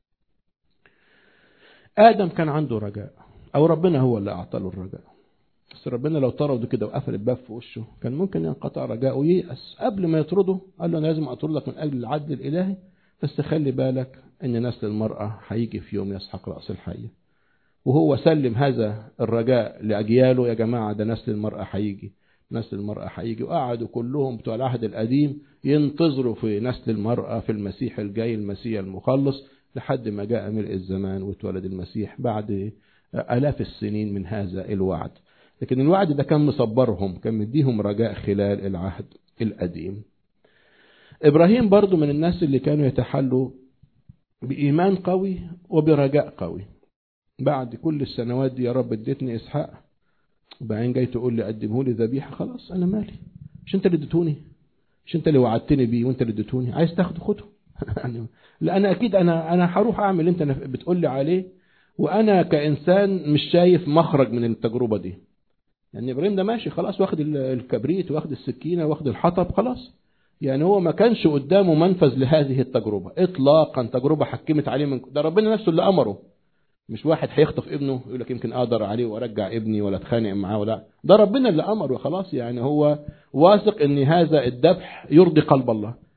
آدم كان عنده رجاء، أو ربنا هو اللي أعطى له الرجاء، بس ربنا لو طرده كده وقفل الباب في وشه كان ممكن ينقطع رجاءه وييأس. قبل ما يطرده قال له أنا لازم أطردك من أجل العدل الإلهي، بس خلي بالك إن نسل المرأة هيجي في يوم يسحق رأس الحية. وهو سلم هذا الرجاء لأجياله، يا جماعة ده نسل المرأة هيجي، نسل المرأة هيجي. وقعدوا كلهم بتوع العهد القديم ينتظروا في نسل المرأة في المسيح الجاي، المسيح المخلص، لحد ما جاء ملء الزمان واتولد المسيح بعد آلاف السنين من هذا الوعد. لكن الوعد ده كان مصبرهم، كان مديهم رجاء خلال العهد القديم. إبراهيم برضو من الناس اللي كانوا يتحلوا بإيمان قوي وبرجاء قوي. بعد كل السنوات دي يا رب اديتني إسحاق، وبعدين جاي تقول لي قدمه لي ذبيحة، خلاص أنا مالي، مش أنت اللي اديتوني، مش أنت اللي وعدتني بيه وأنت اللي اديتوني، عايز تاخده خده. لا أنا أكيد أنا هروح أعمل أنت بتقول لي عليه، وأنا كإنسان مش شايف مخرج من التجربة دي. يعني إبراهيم ده ماشي خلاص، واخد الكبريت واخد السكينة واخد الحطب خلاص، يعني هو ما كانش قدامه منفذ لهذه التجربة إطلاقا. تجربة حكمت عليه من ده ربنا نفسه اللي أمره، مش واحد هيخطف ابنه يقول لك يمكن أقدر عليه وأرجع ابني ولا أتخانق معاه، ولا ده ربنا اللي أمره خلاص. يعني هو واثق إن هذا الذبح يرضي قلب الله،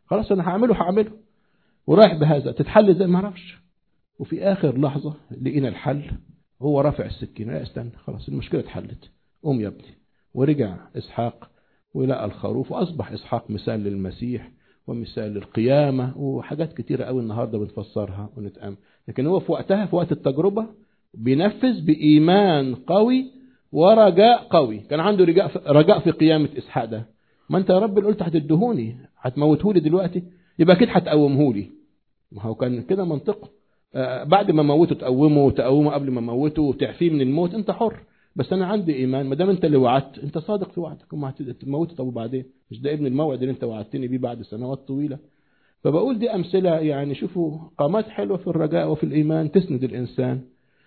خلاص انا هعمله ورايح بهذا، تتحل زي ما اعرفش. وفي اخر لحظة لقينا الحل، هو رافع السكينة، لا استنى خلاص المشكلة اتحلت، قوم يا ابني. ورجع اسحاق ولقى الخروف، واصبح اسحاق مثال للمسيح ومثال للقيامة وحاجات كتيرة قوي النهاردة بنفسرها ونتأمل. لكن هو في وقتها، في وقت التجربة، بينفذ بإيمان قوي ورجاء قوي. كان عنده رجاء في قيامة اسحاق ده. ما انت يا رب اللي قلت هتدهوني، هتموتهولي دلوقتي، يبقى اكيد هتقومهولي. ما هو كان كده منطقه. بعد ما موته تقومه قبل ما موته وتعفيه من الموت، انت حر. بس انا عندي ايمان، ما دام انت اللي وعدت، انت صادق في وعدك، وما هتموته. طب وبعدين؟ مش ده ابن الموعد اللي انت وعدتني بيه بعد سنوات طويله؟ فبقول دي امثله، يعني شوفوا قامات حلوه في الرجاء وفي الايمان تسند الانسان.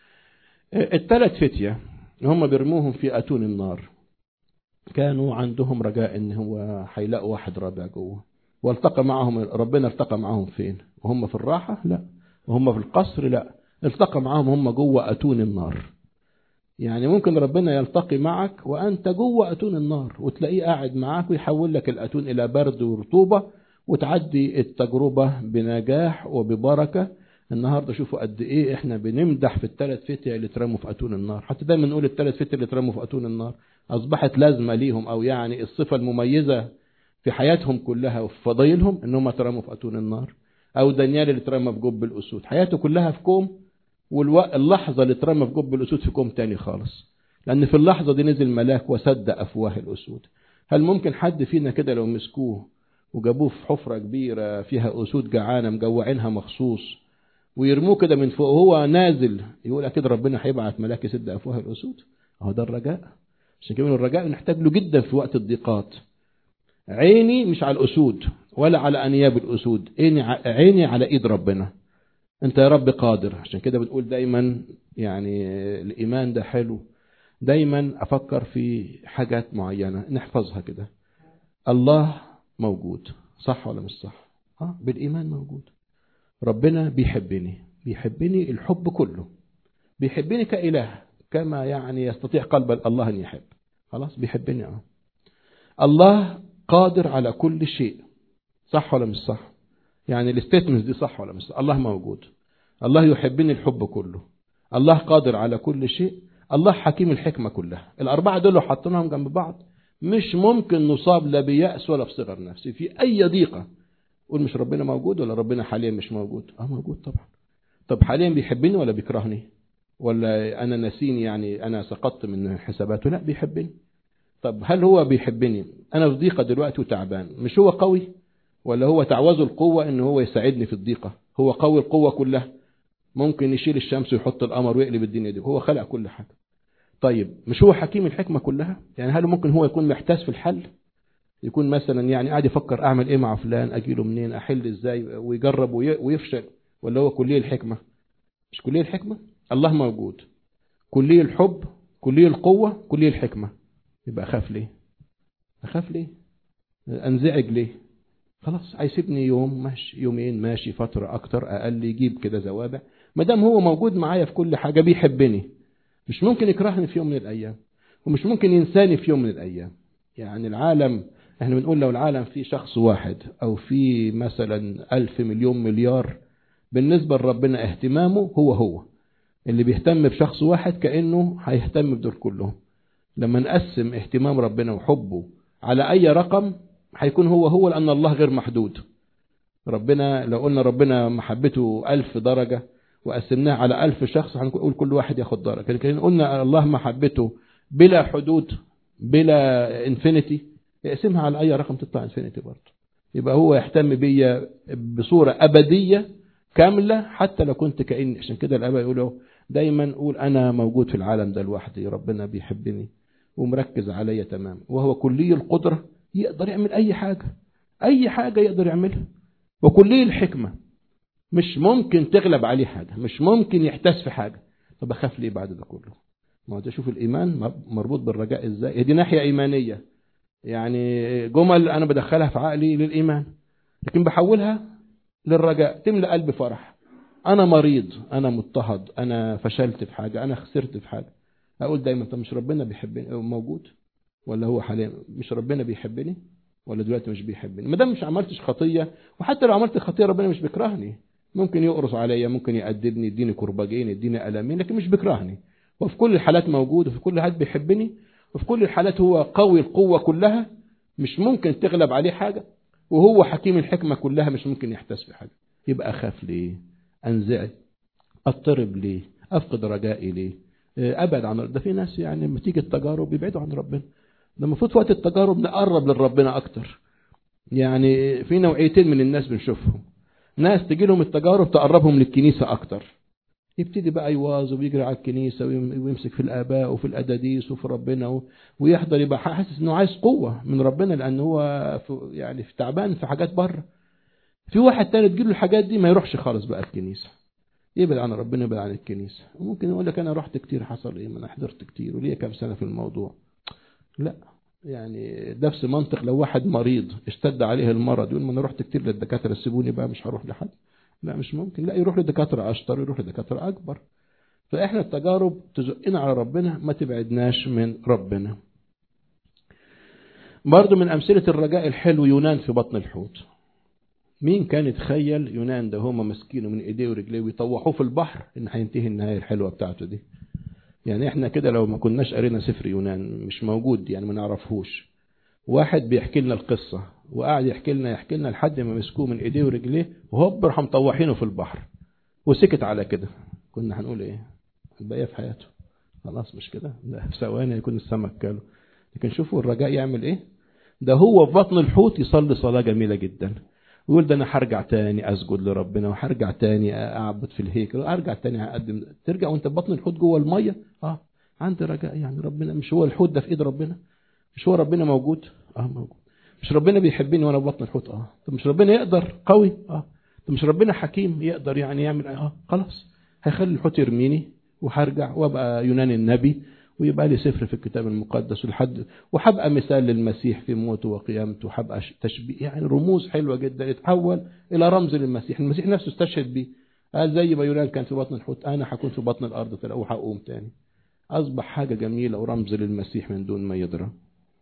الثلاث فتيه هم بيرموهم في اتون النار، كانوا عندهم رجاء ان هو هيلاقوا واحد رابع جوه. والتقى معهم ربنا. التقى معهم فين؟ وهم في الراحه؟ لا. وهم في القصر؟ لا. التقى معهم هم جوه اتون النار. يعني ممكن ربنا يلتقي معك وانت جوه اتون النار، وتلاقيه قاعد معاك ويحول لك الاتون الى برد ورطوبه، وتعدي التجربه بنجاح وببركه. النهارده شوفوا قد ايه احنا بنمدح في الثلاث فتية اللي اترموا في اتون النار. حتى دايما نقول الثلاث فتية اللي اترموا في اتون النار اصبحت لازمه ليهم، او يعني الصفه المميزه في حياتهم كلها وفي فضائلهم انهم اترموا في اتون النار. او دانيال اللي اترمى في جب الاسود، حياته كلها في كوم، واللحظه اللي اترمى في جب الاسود في كوم تاني خالص، لان في اللحظه دي نزل ملاك وسد افواه الاسود. هل ممكن حد فينا كده لو مسكوه وجابوه في حفره كبيره فيها اسود جعانه مجوعينها مخصوص ويرموه كده من فوق وهو نازل، يقول اكيد ربنا هيبعت ملاك يسد افواه الاسود؟ اهو ده الرجاء. عشان كده الرجاء نحتاج له جدا في وقت الضيقات. عيني مش على الاسود ولا على انياب الاسود، عيني على ايد ربنا. انت يا رب قادر. عشان كده بنقول دايما يعني الايمان ده حلو. دايما افكر في حاجات معينة نحفظها كده. الله موجود، صح ولا مش صح؟ بالايمان موجود. ربنا بيحبني الحب كله، بيحبني كإله، كما يعني يستطيع قلب الله ان يحب. خلاص بيحبني. الله قادر على كل شيء، صح ولا مش صح؟ يعني الستيتمنت دي صح ولا مش صح؟ الله موجود، الله يحبني الحب كله، الله قادر على كل شيء، الله حكيم الحكمة كلها. الأربعة دول لو حطيناهم جنب بعض مش ممكن نصاب لا بيأس ولا بصغر نفسي في أي ضيقة. قول مش ربنا موجود ولا ربنا حاليا مش موجود؟ موجود طبعا. طب حاليا بيحبني ولا بيكرهني ولا أنا نسيني؟ يعني أنا سقطت من حساباته؟ لا، بيحبني. طب هل هو بيحبني أنا في ضيقة دلوقتي وتعبان؟ مش هو قوي ولا هو تعوزه القوة إن هو يساعدني في الضيقة؟ هو قوي القوة كلها، ممكن يشيل الشمس ويحط القمر ويقلب الدنيا دي، هو خلق كل حاجة. طيب مش هو حكيم الحكمة كلها؟ يعني هل ممكن هو يكون محتاس في الحل؟ يكون مثلا يعني قاعد يفكر اعمل ايه مع فلان، اجيله منين، احل ازاي، ويجرب ويفشل؟ ولا هو كلية الحكمة؟ مش كلية الحكمة. الله موجود، كلية الحب، كلية القوة، كلية الحكمة. يبقى اخاف ليه؟ انزعج ليه؟ خلاص هيسيبني يوم ماشي، يومين ماشي، فترة اكتر اقل، يجيب كده زوابع. ما دام هو موجود معايا في كل حاجة بيحبني، مش ممكن يكرهني في يوم من الايام، ومش ممكن ينساني في يوم من الايام. يعني العالم، احنا بنقول لو العالم فيه شخص واحد او فيه مثلا 1000 مليون مليار، بالنسبة لربنا اهتمامه هو اللي بيهتم بشخص واحد كأنه هيهتم بدول كلهم. لما نقسم اهتمام ربنا وحبه على اي رقم هيكون هو، لان الله غير محدود. ربنا لو قلنا ربنا محبته 1000 درجة وقسمناها على 1000 شخص هنقول كل واحد ياخد درجة. لكن قلنا الله محبته بلا حدود، بلا انفينيتي، يقسمها على اي رقم تطلع انفينيتي برضه. يبقى هو يهتم بيا بصورة أبدية كاملة حتى لو كنت كأني. عشان كده الآباء يقولوا دايما قول أنا موجود في العالم ده لوحدي، ربنا بيحبني ومركز عليا تمام، وهو كلي القدرة، يقدر يعمل أي حاجة يقدر يعملها، وكلي الحكمة، مش ممكن تغلب عليه حاجة، مش ممكن يحتاس في حاجة. طب أخاف ليه بعد ده كله؟ ما هو شوف الإيمان مربوط بالرجاء إزاي. دي ناحية إيمانية، يعني جمل أنا بدخلها في عقلي للإيمان، لكن بحولها للرجاء، تملأ قلبي فرح. أنا مريض، أنا مضطهد، أنا فشلت في حاجة، أنا خسرت في حاجة، أقول دايما طب مش ربنا بيحبني موجود؟ ولا هو حاليا مش ربنا بيحبني؟ ولا دلوقتي مش بيحبني؟ ما دام مش عملتش خطيه، وحتى لو عملت خطيه ربنا مش بيكرهني. ممكن يقرص عليا، ممكن يأدبني، يديني كرباجين، يديني ألمين، لكن مش بيكرهني. وفي كل الحالات موجود، وفي كل الحالات بيحبني، وفي كل الحالات هو قوي القوة كلها، مش ممكن تغلب عليه حاجة، وهو حكيم الحكمة كلها، مش ممكن يحتاس في حاجة. يبقى أخاف ليه؟ أنزعج؟ أضطرب ليه؟ أفقد رجائي ليه؟ أبعد عن ده. في ناس يعني لما تيجي التجارب يبعدوا عن ربنا. ده المفروض وقت التجارب نقرب لربنا أكتر. يعني في نوعيتين من الناس بنشوفهم: ناس تجي لهم التجارب تقربهم للكنيسة أكتر، يبتدي بقى يواظب ويجري على الكنيسة ويمسك في الآباء وفي الأداديس وفي ربنا ويحضر، يبقى حاسس إنه عايز قوة من ربنا، لأنه هو يعني في تعبان في حاجات بره. في واحد تاني تجيله الحاجات دي ما يروحش خالص بقى الكنيسة، يبعد عن ربنا، يبعد عن الكنيسة. وممكن يقول لك أنا رحت كتير، حصل إيه؟ ما أنا حضرت كتير وليه كام سنة في الموضوع. لا، يعني نفس منطق لو واحد مريض اشتد عليه المرض يقول ما أنا رحت كتير للدكاترة، سيبوني بقى مش هروح لحد. لا، مش ممكن. لا، يروح لدكاترة أشطر، يروح لدكاترة أكبر. فإحنا التجارب تزقنا على ربنا، ما تبعدناش من ربنا. برضو من أمثلة الرجاء الحلو يونان في بطن الحوت. مين كان يتخيل يونان ده هما مسكينه من ايديه ورجليه ويطوحوه في البحر ان هينتهي النهاية الحلوة بتاعته دي؟ يعني احنا كده لو ما كناش قرينا سفر يونان، مش موجود يعني ما نعرفهوش، واحد بيحكي لنا القصة وقاعد يحكي لنا لحد ما مسكوه من ايديه ورجليه وهوب راح مطوحينه في البحر وسكت على كده، كنا هنقول ايه؟ البقية في حياته خلاص مش كده؟ ده في ثواني يكون السمك كاله. لكن شوفوا الرجاء يعمل ايه. ده هو في بطن الحوت يصلي صلاة جميلة جدا، ويقول ده انا هرجع تاني اسجد لربنا، وهرجع تاني اعبد في الهيكل، وارجع تاني اقدم. ترجع وانت في بطن الحوت جوه الميه. عندي رجاء. يعني ربنا مش هو الحوت ده في ايد ربنا؟ مش هو ربنا موجود؟ موجود. مش ربنا بيحبني وانا في بطن الحوت؟ طب مش ربنا يقدر قوي؟ طب مش ربنا حكيم يقدر يعني يعمل خلاص هيخلي الحوت يرميني وهرجع وابقى يونان النبي، ويبقى لي سفر في الكتاب المقدس وهبقى مثال للمسيح في موته وقيامته، وهبقى تشبيه، يعني رموز حلوة جدا يتحول إلى رمز للمسيح. المسيح نفسه استشهد بيه، قال زي ما يونان كان في بطن الحوت أنا هكون في بطن الأرض وهقوم تاني. أصبح حاجة جميلة ورمز للمسيح من دون ما يدرى.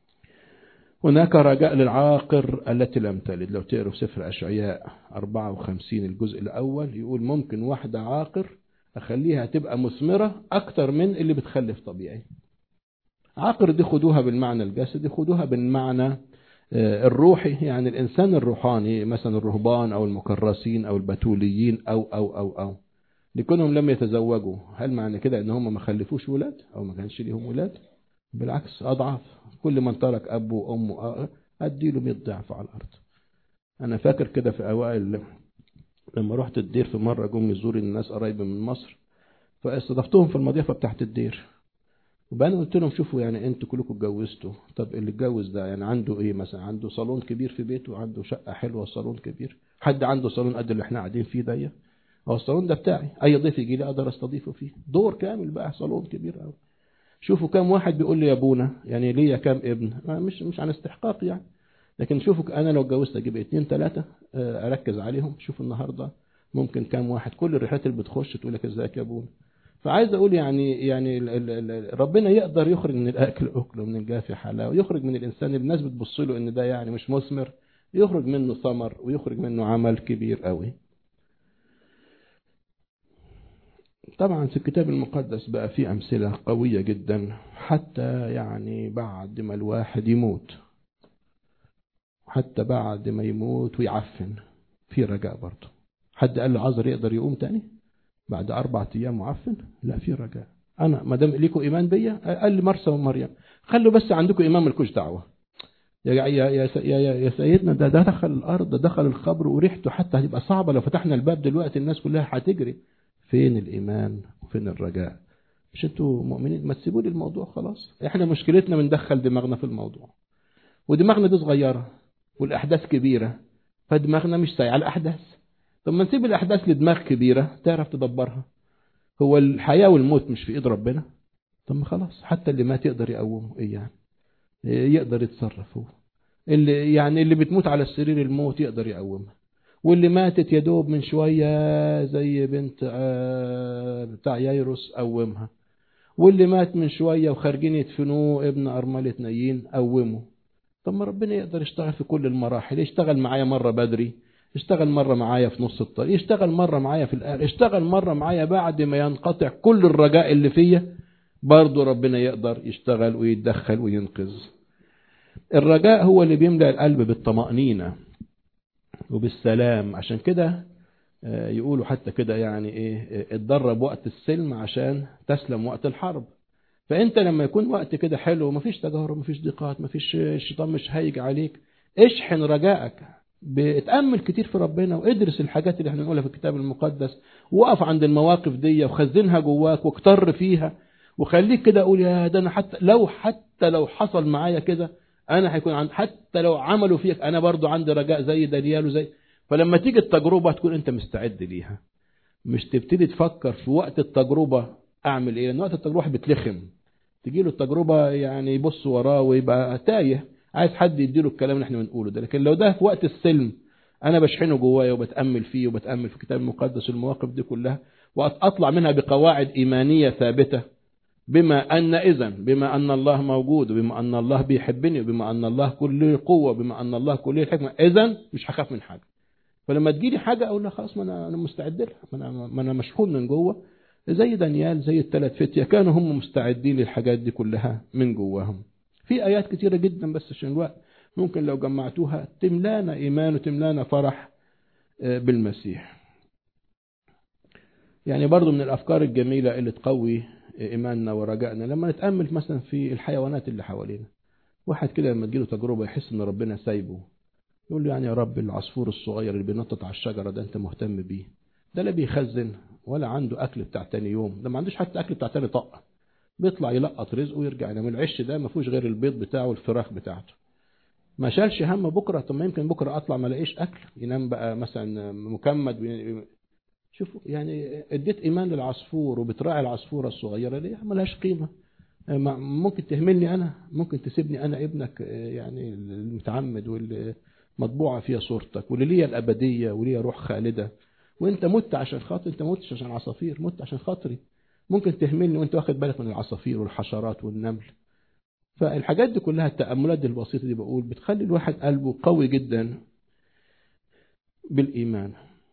هناك رجاء للعاقر التي لم تلد. لو تقروا في سفر أشعياء 54 الجزء الأول يقول ممكن واحدة عاقر أخليها تبقى مثمرة أكتر من اللي بتخلف طبيعي. عاقر دي خدوها بالمعنى الجسدي، خدوها بالمعنى الروحي، يعني الإنسان الروحاني، مثلا الرهبان أو المكرسين أو البتوليين أو لكونهم لم يتزوجوا. هل معنى كده إن هم ما خلفوش ولاد أو ما كانش ليهم ولاد؟ بالعكس، أضعاف. كل من ترك أبوه وأمه أديله 100 ضعف على الأرض. أنا فاكر كده في أوائل لما رحت الدير في مرة، جم يزور الناس قريبة من مصر، فاستضفتهم في المضيفة بتاعت الدير، وبعدين قلت لهم شوفوا يعني انتوا كلكم اتجوزتوا، طب اللي اتجوز ده يعني عنده ايه؟ مثلا عنده صالون كبير في بيته، عنده شقة حلوة صالون كبير؟ حد عنده صالون قد اللي احنا قاعدين فيه ده؟ هو الصالون ده بتاعي، اي ضيف يجي لي اقدر استضيفه فيه، دور كامل بقى، صالون كبير قوي. شوفوا كم واحد بيقول لي يا ابونا، يعني ليا كم ابن، مش عن استحقاق يعني، لكن شوفوا انا لو اتجوزت اجيب 2 3 اركز عليهم. شوفوا النهارده ممكن كم واحد كل الرحلات اللي بتخش تقول لك ازيك يا ابونا. فعايز اقول يعني ربنا يقدر يخرج من الاكل اكله، من الجافي حلاوه، يخرج من الانسان اللي الناس بتبص له ان ده يعني مش مثمر، يخرج منه ثمر ويخرج منه عمل كبير قوي. طبعا في الكتاب المقدس بقى في امثله قويه جدا، حتى يعني بعد ما الواحد يموت، حتى بعد ما يموت ويعفن في رجاء برضه. حد قال لعازر يقدر يقوم تاني بعد 4 أيام معفن؟ لا، في رجاء. انا ما دام ليكم ايمان بيا، قال لي مرسى ومريم خلوا بس عندكم ايمان مالكوش دعوه. يا سيدنا، ده دخل الارض، ده دخل القبر وريحته حتى هتبقى صعبه، لو فتحنا الباب دلوقتي الناس كلها هتجري. فين الايمان وفين الرجاء؟ مش انتوا مؤمنين؟ ما تسيبوا لي الموضوع خلاص. احنا مشكلتنا بندخل دماغنا في الموضوع، ودماغنا دي صغيره والاحداث كبيره، فدماغنا مش سايعه الاحداث. طب ما نسيب الاحداث لدماغ كبيره تعرف تدبرها. هو الحياه والموت مش في ايد ربنا؟ طب ما خلاص، حتى اللي مات يقدر يقومه، ايه يعني؟ يقدر يتصرف هو. اللي بتموت على السرير الموت يقدر يقومها، واللي ماتت يدوب من شوية زي بنت بتاع يايروس قومها، واللي مات من شوية وخارجين يدفنوه ابن أرملة نايين قومه. طب ما ربنا يقدر يشتغل في كل المراحل، يشتغل معايا مرة بدري، يشتغل مرة معايا في نص الطريق، يشتغل مرة معايا في الآخر، يشتغل مرة معايا بعد ما ينقطع كل الرجاء اللي فيا، برضو ربنا يقدر يشتغل ويتدخل وينقذ. الرجاء هو اللي بيملأ القلب بالطمأنينة وبالسلام. عشان كده يقولوا حتى كده يعني ايه، اتدرب وقت السلم عشان تسلم وقت الحرب. فانت لما يكون وقت كده حلو، مفيش تجارب، مفيش ضيقات، مفيش الشيطان مش هيجي عليك، اشحن رجائك، بتأمل كتير في ربنا، وادرس الحاجات اللي احنا بنقولها في الكتاب المقدس، وقف عند المواقف دي وخزنها جواك واكتر فيها، وخليك كده اقول يا ده انا حتى لو حصل معايا كده، انا هيكون حتى لو عملوا فيك انا برضو عندي رجاء زي دانيال وزي. فلما تيجي التجربة تكون انت مستعد ليها، مش تبتدي تفكر في وقت التجربة اعمل ايه، لان وقت التجربة بتلخم، تجي له التجربة يعني يبص وراه ويبقى تايه، عايز حد يديله الكلام اللي احنا بنقوله ده. لكن لو ده في وقت السلم، انا بشحنه جوايا وبتأمل فيه وبتأمل في الكتاب المقدس المواقف دي كلها، واطلع منها بقواعد ايمانية ثابتة، بما ان الله موجود، وبما ان الله بيحبني، وبما ان الله كل قوة، وبما ان الله كل الحكمة، اذا مش هخاف من حاجة. فلما تجيلي حاجة اقول لها خلاص، ما انا مستعد لها، ما انا مشحون من جوه، زي دانيال، زي الثلاث فتية كانوا هم مستعدين للحاجات دي كلها من جواهم. في آيات كتيرة جدا بس عشان الوقت ممكن لو جمعتوها تملانا إيمان وتملانا فرح بالمسيح. يعني برضو من الأفكار الجميلة اللي تقوي إيماننا ورجائنا لما نتأمل مثلا في الحيوانات اللي حوالينا. واحد كده لما تجيله تجربة يحس إن ربنا سايبه، يقول له يعني يا رب العصفور الصغير اللي بينطط على الشجرة ده أنت مهتم بيه، ده لا بيخزن ولا عنده أكل بتاع تاني يوم، ده ما عندوش حتى أكل بتاع تاني طاقة، بيطلع يلقط رزقه ويرجع ينام. العش ده ما فيهوش غير البيض بتاعه والفراخ بتاعته، ما شالش هم بكرة. طب ما يمكن بكرة أطلع ما لاقيش أكل، ينام بقى مثلا مكمد. شوفوا يعني اديت إيمان للعصفور وبتراعي العصفورة الصغيرة دي، ملهاش قيمة. ممكن تهملني أنا، ممكن تسيبني أنا ابنك يعني المتعمد واللي مطبوعة فيها صورتك واللي ليا الأبدية وليا روح خالدة، وانت مت عشان خاطر، انت متش عشان عصافير، مت عشان خاطري. ممكن تهملني وانت واخد بالك من العصافير والحشرات والنمل. فالحاجات دي كلها، التأملات دي البسيطة دي بقول بتخلي الواحد قلبه قوي جدا بالإيمان.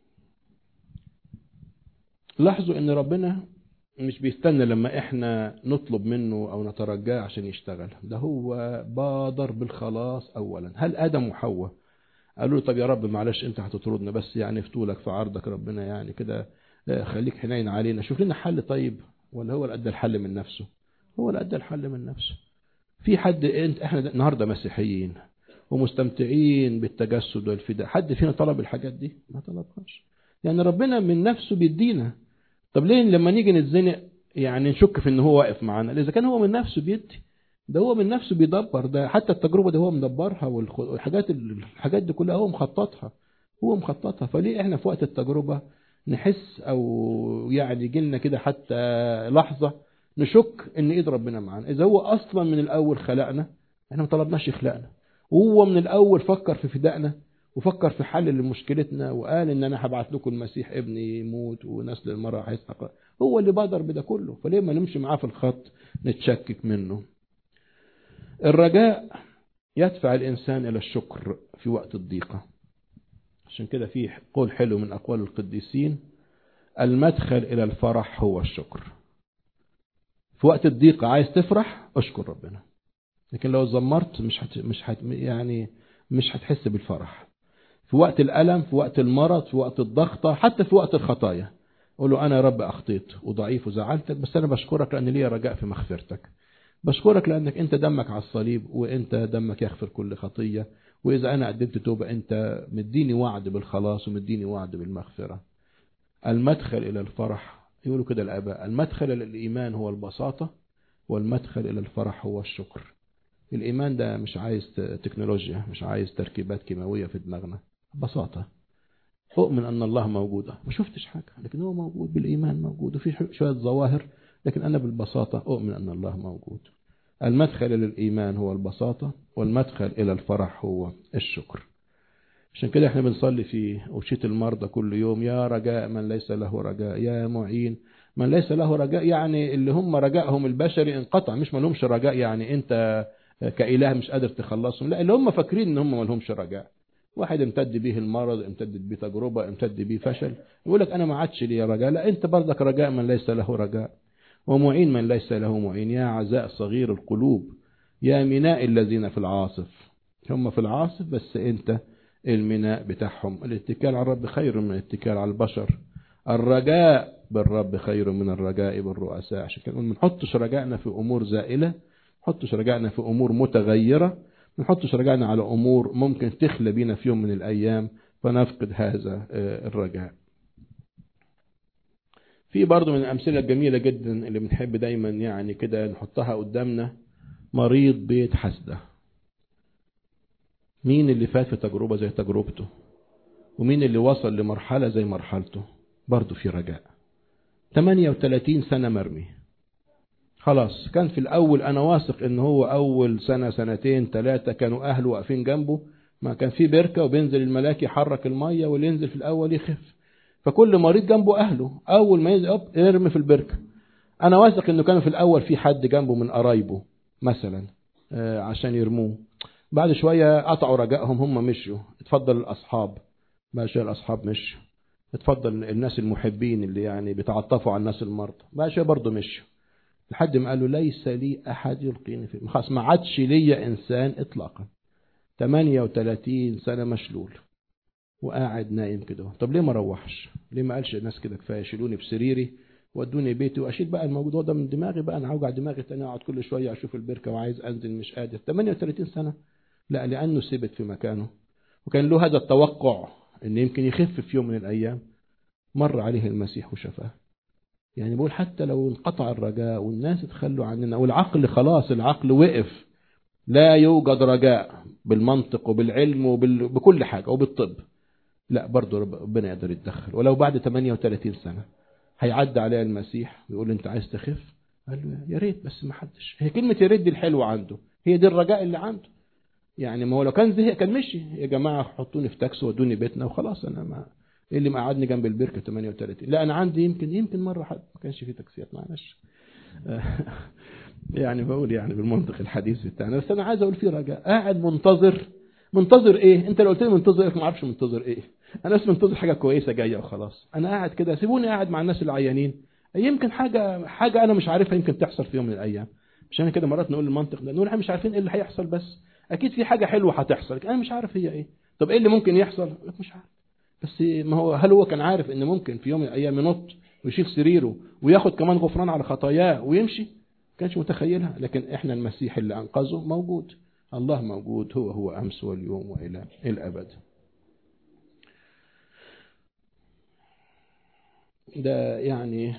لاحظوا ان ربنا مش بيستنى لما احنا نطلب منه او نترجاه عشان يشتغل، ده هو بادر بالخلاص اولا. هل ادم وحواء قالوا له طب يا رب معلش انت هتطردنا بس يعني فتولك في عرضك ربنا يعني كده، خليك حنين علينا شوف لنا حل طيب؟ ولا هو اللي ادى الحل من نفسه؟ هو اللي ادى الحل من نفسه. في حد احنا النهارده مسيحيين ومستمتعين بالتجسد والفداء، حد فينا طلب الحاجات دي؟ ما طلبهاش. يعني ربنا من نفسه بيدينا. طب ليه لما نيجي نتزنق يعني نشك في ان هو واقف معانا؟ اذا كان هو من نفسه بيدي، ده هو من نفسه بيدبر، ده حتى التجربه دي هو مدبرها، والحاجات دي كلها هو مخططها. فليه احنا في وقت التجربه نحس او يعني يجي لنا كده حتى لحظه نشك ان ايد ربنا معانا، اذا هو اصلا من الاول خلقنا؟ احنا ما طلبناش يخلقنا، وهو من الاول فكر في فدائنا وفكر في حل لمشكلتنا، وقال ان انا هبعت لكم المسيح ابني يموت ونسل المرأة هيسحق. هو اللي بادر بده كله، فليه ما نمشي معاه في الخط نتشكك منه؟ الرجاء يدفع الانسان الى الشكر في وقت الضيقة. عشان كده في قول حلو من اقوال القديسين: المدخل الى الفرح هو الشكر. في وقت الضيقة عايز تفرح، اشكر ربنا. لكن لو زمرت مش هتحس بالفرح. في وقت الألم، في وقت المرض، في وقت الضغطة، حتى في وقت الخطايا، قول له أنا يا رب أخطيت وضعيف وزعلتك، بس أنا بشكرك لأن لي رجاء في مغفرتك. بشكرك لأنك أنت دمك على الصليب، وأنت دمك يغفر كل خطية، وإذا أنا قدمت توبة أنت مديني وعد بالخلاص ومديني وعد بالمغفرة. المدخل إلى الفرح، يقولوا كده الآباء، المدخل إلى الإيمان هو البساطة، والمدخل إلى الفرح هو الشكر. الإيمان ده مش عايز تكنولوجيا، مش عايز تركيبات كيماوية في دماغنا، ببساطة أؤمن أن الله موجود، ما شفتش حاجة لكن هو موجود، بالإيمان موجود، وفي شوية ظواهر لكن أنا بالبساطة أؤمن أن الله موجود. المدخل إلى الإيمان هو البساطة، والمدخل إلى الفرح هو الشكر. عشان كده احنا بنصلي في أوشية المرضى كل يوم: يا رجاء من ليس له رجاء، يا معين من ليس له رجاء. يعني اللي هم رجائهم البشري انقطع، مش ما لهمش رجاء يعني انت كإله مش قادر تخلصهم، لا اللي هم فاكرين ان هم ما لهمش رجاء. واحد امتد به المرض، امتد به تجربة، امتد به فشل، يقول لك انا ما عادش لي رجاء. لا، انت برضك رجاء من ليس له رجاء، ومعين من ليس له معين. يا عزاء صغير القلوب، يا ميناء الذين في العاصف. هم في العاصف بس انت الميناء بتاعهم. الاتكال على الرب خير من الاتكال على البشر، الرجاء بالرب خير من الرجاء بالرؤساء. عشان كده ما نحطش رجائنا في امور زائله، ما نحطش رجائنا في امور متغيره، ما نحطش رجائنا على امور ممكن تخلى بينا في يوم من الايام فنفقد هذا الرجاء. في برضو من الامثله الجميله جدا اللي بنحب دايما يعني كده نحطها قدامنا، مريض بيت حسده. مين اللي فات في تجربه زي تجربته؟ ومين اللي وصل لمرحله زي مرحلته؟ برضو في رجاء. 38 سنه مرمي، خلاص. كان في الاول انا واثق ان هو اول سنه سنتين ثلاثه كانوا اهله واقفين جنبه، ما كان في بركه وبينزل الملاك يحرك الميه واللي ينزل في الاول يخف، فكل مريض جنبه اهله، اول ما ينزل ارمي في البركه. انا واثق انه كان في الاول في حد جنبه من قرايبه مثلا عشان يرموه. بعد شويه قطعوا رجائهم، هم مشوا، اتفضل الاصحاب. بقى شويه الاصحاب مشوا، اتفضل الناس المحبين اللي يعني بيتعاطفوا على الناس المرضى، بقى شويه برضه مشوا، لحد ما قالوا ليس لي احد يلقيني فيه. خلاص ما عادش ليا انسان اطلاقا. 38 سنه مشلول وقاعد نايم كده. طب ليه ما روحش؟ ليه ما قالش الناس كده كفايه شيلوني بسريري ودوني بيتي واشيل بقى الموضوع ده من دماغي، بقى انا هوجع دماغي تاني اقعد كل شويه اشوف البركه وعايز انزل مش قادر. 38 سنه، لا، لانه ثبت في مكانه وكان له هذا التوقع ان يمكن يخف في يوم من الايام. مر عليه المسيح وشفاه. يعني بقول حتى لو انقطع الرجاء والناس اتخلوا عننا والعقل خلاص، العقل وقف، لا يوجد رجاء بالمنطق وبالعلم وبكل حاجة وبالطب، لا برضو ربنا يقدر يتدخل. ولو بعد 38 سنة هيعدي عليها المسيح ويقول انت عايز تخف؟ قال له يا ريت، بس ما حدش. هي كلمة يا ريت دي الحلوة عنده، هي دي الرجاء اللي عنده. يعني ما هو لو كان زهق كان مشي، يا جماعة حطوني في تاكسي ودوني بيتنا وخلاص، انا ما ايه اللي مقعدني جنب البركه 38؟ لا انا عندي يمكن مره حد ما كانش فيه تاكسيات، معلش. يعني بقول يعني بالمنطق الحديث بتاعنا، بس انا عايز اقول فيه رجاء. قاعد منتظر ايه؟ انت لو قلت لي منتظر ايه ما اعرفش منتظر ايه. انا بس منتظر حاجه كويسه جايه وخلاص. انا قاعد كده، سيبوني قاعد مع الناس العيانين، يمكن حاجه انا مش عارفها يمكن تحصل في يوم من الايام. عشان كده مرات نقول المنطق ده، نقول احنا مش عارفين ايه اللي هيحصل، بس اكيد في حاجه حلوه هتحصل، انا مش عارف هي ايه. طب ايه اللي ممكن يحصل؟ مش عارف. بس ما هو هل هو كان عارف ان ممكن في يوم من الايام ينط ويشيل سريره وياخد كمان غفران على خطاياه ويمشي؟ كانش متخيلها. لكن احنا المسيح اللي انقذه موجود، الله موجود، هو امس واليوم والى الابد. ده يعني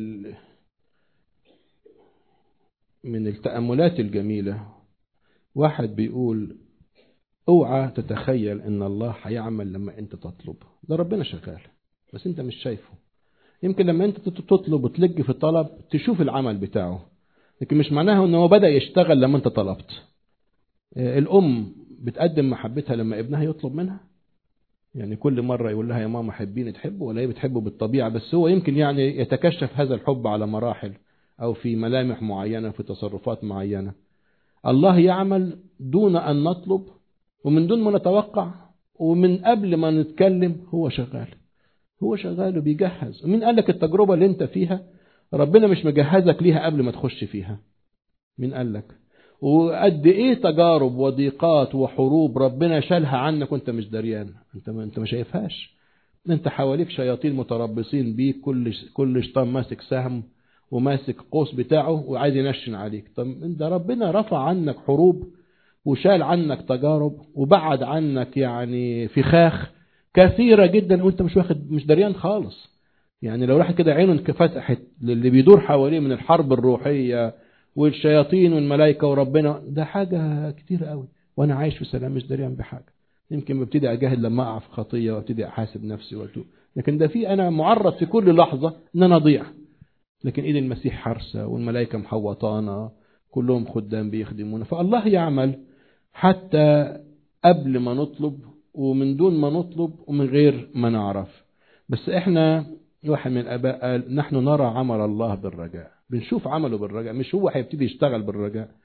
من التأملات الجميلة. واحد بيقول اوعى تتخيل ان الله هيعمل لما انت تطلب، ده ربنا شغال بس انت مش شايفه. يمكن لما انت تطلب وتلج في الطلب تشوف العمل بتاعه، لكن مش معناها ان هو بدأ يشتغل لما انت طلبت. الام بتقدم محبتها لما ابنها يطلب منها، يعني كل مرة يقول لها يا ماما حبيني تحبه، ولا هي بتحبه بالطبيعة؟ بس هو يمكن يعني يتكشف هذا الحب على مراحل او في ملامح معينة في تصرفات معينة. الله يعمل دون ان نطلب ومن دون ما نتوقع، ومن قبل ما نتكلم هو شغال. هو شغال وبيجهز. مين قال لك التجربة اللي انت فيها ربنا مش مجهزك ليها قبل ما تخش فيها؟ مين قال لك؟ وقد ايه تجارب وضيقات وحروب ربنا شالها عنك وانت مش دريان، انت ما شايفهاش. انت حواليك شياطين متربصين بيك، كل شيطان ماسك سهم وماسك قوس بتاعه وعايز ينشن عليك. طب انت ربنا رفع عنك حروب وشال عنك تجارب وبعد عنك يعني فخاخ كثيرة جدا وانت مش دريان خالص. يعني لو راح كده عينه فتحت للي بيدور حواليه من الحرب الروحية والشياطين والملائكة وربنا، ده حاجة كتير قوي، وانا عايش في سلام مش دريان بحاجة. يمكن ببتدي اجاهد لما اقع في خطية وابتدي احاسب نفسي واتوب، لكن ده في انا معرض في كل لحظة ان انا اضيع. لكن ايد المسيح حارسة والملائكة محوطانا، كلهم خدام بيخدمونا. فالله يعمل حتى قبل ما نطلب ومن دون ما نطلب ومن غير ما نعرف. بس احنا واحد من الاباء قال نحن نرى عمل الله بالرجاء، بنشوف عمله بالرجاء، مش هو هيبتدي يشتغل بالرجاء.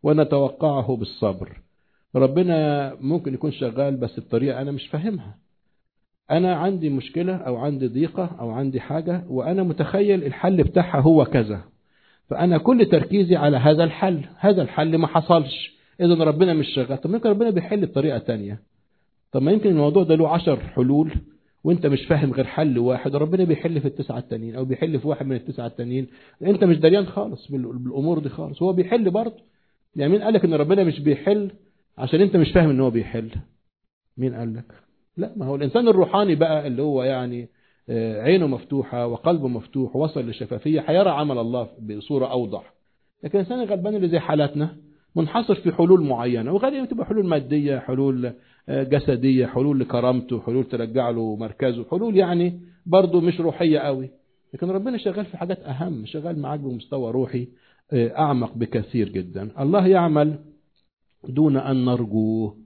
ونتوقعه بالصبر. ربنا ممكن يكون شغال بس بطريقة أنا مش فاهمها. أنا عندي مشكلة أو عندي ضيقة أو عندي حاجة وأنا متخيل الحل بتاعها هو كذا، فأنا كل تركيزي على هذا الحل. هذا الحل ما حصلش، إذن ربنا مش شغال. طب ممكن ربنا بيحل بطريقة تانية. طب ما يمكن الموضوع ده له 10 حلول وانت مش فاهم غير حل واحد، وربنا بيحل في 9 التانيين او بيحل في واحد من 9 التانيين. انت مش دريان خالص بالامور دي خالص. هو بيحل برضه. يعني مين قالك ان ربنا مش بيحل عشان انت مش فاهم ان هو بيحل؟ مين قالك؟ لا، ما هو الانسان الروحاني بقى اللي هو يعني عينه مفتوحة وقلبه مفتوح ووصل للشفافية هيرى عمل الله بصورة اوضح. لكن الانسان الغلبان اللي زي حالاتنا منحصر في حلول معينة، وغالبا تبقى حلول مادية، حلول جسدية، حلول لكرامته، حلول ترجع له مركزه، حلول يعني برضه مش روحية قوي. لكن ربنا شغال في حاجات أهم، شغال معاك بمستوى روحي أعمق بكثير جدا. الله يعمل دون أن نرجوه،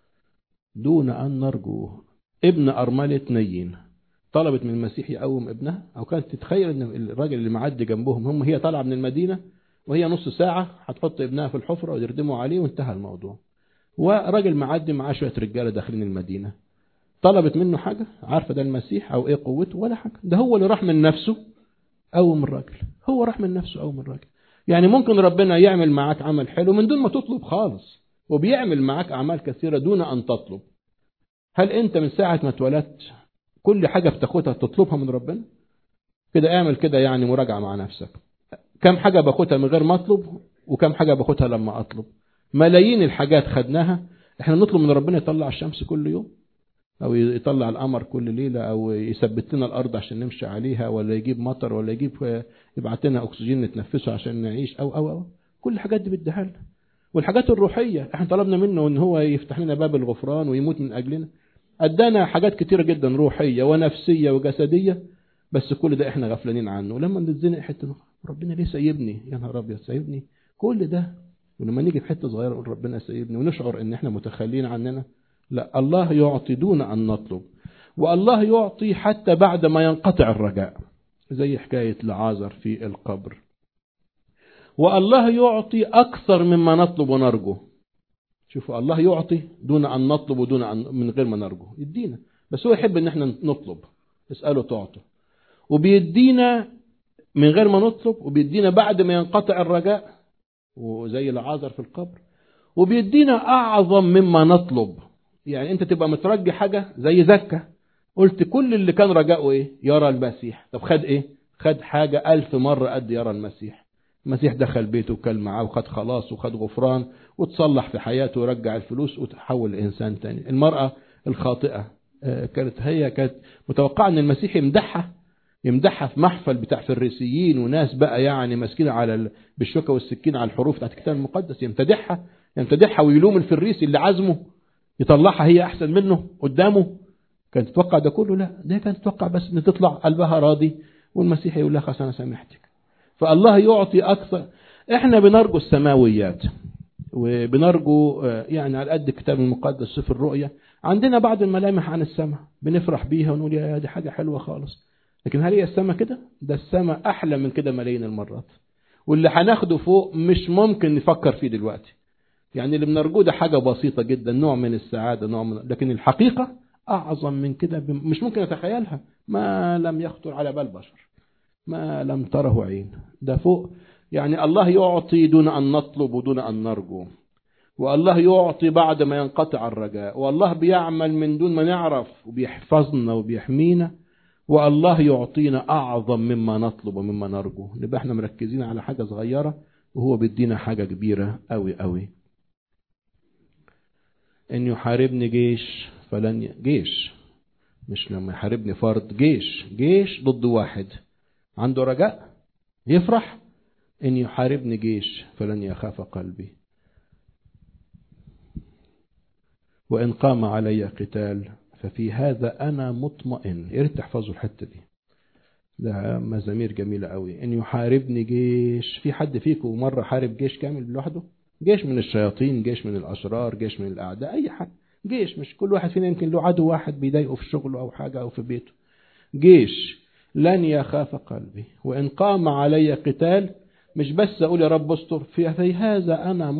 دون أن نرجوه. ابن أرملة نيين طلبت من المسيح يقوم ابنها، أو كانت تتخيل أن الراجل اللي معدي جنبهم هي طالعة من المدينة وهي نص ساعة هتحط ابنها في الحفرة ويردموا عليه وانتهى الموضوع. وراجل معدي معاه شوية رجالة داخلين المدينة. طلبت منه حاجة؟ عارفة ده المسيح أو إيه قوته؟ ولا حاجة. ده هو اللي راح من نفسه قوم الراجل. هو راح من نفسه قوم الراجل. يعني ممكن ربنا يعمل معاك عمل حلو من دون ما تطلب خالص، وبيعمل معاك أعمال كثيرة دون أن تطلب. هل أنت من ساعة ما اتولدت كل حاجة بتاخدها تطلبها من ربنا؟ كده اعمل كده يعني مراجعة مع نفسك. كم حاجة باخدها من غير ما أطلب، وكم حاجة باخدها لما أطلب؟ ملايين الحاجات خدناها. احنا نطلب من ربنا يطلع الشمس كل يوم، او يطلع القمر كل ليلة، او يثبت لنا الارض عشان نمشي عليها، ولا يجيب مطر، ولا يبعت لنا اكسجين نتنفسه عشان نعيش، او كل الحاجات دي بيديها لنا. والحاجات الروحية احنا طلبنا منه ان هو يفتح لنا باب الغفران ويموت من اجلنا. ادانا حاجات كتيرة جدا روحية ونفسية وجسدية، بس كل ده احنا غفلانين عنه. ولما نتزنق حتة ربنا ليه سايبني؟ يا نهار ابيض سايبني كل ده؟ ولما نيجي في حتة صغيرة نقول ربنا سايبني ونشعر ان احنا متخلين عننا. لا، الله يعطي دون أن نطلب، والله يعطي حتى بعد ما ينقطع الرجاء، زي حكاية لعازر في القبر. والله يعطي أكثر مما نطلب ونرجو. شوفوا، الله يعطي دون أن نطلب ودون أن من غير ما نرجو يدينا، بس هو يحب ان احنا نطلب. اسأله تعطوا، وبيدينا من غير ما نطلب، وبيدينا بعد ما ينقطع الرجاء وزي لعازر في القبر، وبيدينا أعظم مما نطلب. يعني انت تبقى مترجي حاجة زي زكا، قلت كل اللي كان رجاؤه ايه؟ يرى المسيح. طب خد ايه؟ خد حاجة 1000 مرة قد يرى المسيح. المسيح دخل بيته وكل معاه وخد خلاص وخد غفران وتصلح في حياته ورجع الفلوس وتحول لإنسان تاني. المرأة الخاطئة كانت متوقعة ان المسيح يمدحها في محفل بتاع فريسيين وناس بقى يعني ماسكين على بالشوكة والسكين على الحروف بتاعت الكتاب المقدس، يمتدحها ويلوم الفريسي اللي عزمه يطلعها هي احسن منه قدامه. كانت تتوقع ده كله؟ لا، ده كانت تتوقع بس ان تطلع قلبها راضي والمسيح يقول لها خلاص انا سامحتك. فالله يعطي اكثر. احنا بنرجو السماويات وبنرجو يعني على قد الكتاب المقدس في الرؤية عندنا بعض الملامح عن السماء بنفرح بيها ونقول يا دي حاجة حلوة خالص. لكن هل هي السماء كده؟ ده السماء احلى من كده ملايين المرات، واللي هناخده فوق مش ممكن نفكر فيه دلوقتي. يعني اللي بنرجوه ده حاجة بسيطة جدا، نوع من السعادة، لكن الحقيقة أعظم من كده مش ممكن أتخيلها. ما لم يخطر على بال بشر، ما لم تره عين، ده فوق. يعني الله يعطي دون أن نطلب ودون أن نرجو، والله يعطي بعد ما ينقطع الرجاء، والله بيعمل من دون ما نعرف وبيحفظنا وبيحمينا، والله يعطينا أعظم مما نطلب ومما نرجو. نبقى احنا مركزين على حاجة صغيرة وهو بيدينا حاجة كبيرة قوي قوي. ان يحاربني جيش فلن جيش، مش لما يحاربني فرد، جيش ضد واحد عنده رجاء يفرح. ان يحاربني جيش فلن يخاف قلبي، وان قام علي قتال ففي هذا انا مطمئن. يا ريت تحفظوا الحته دي، ده مزامير جميله قوي. ان يحاربني جيش، في حد فيكم مره حارب جيش كامل لوحده؟ جيش من الشياطين، جيش من الاشرار، جيش من الاعداء، اي حد جيش. مش كل واحد فينا يمكن له عدو واحد بيضايقه في شغله او حاجه او في بيته. جيش. لن يخاف قلبي وان قام علي قتال مش بس اقول يا رب استر، في هذا انا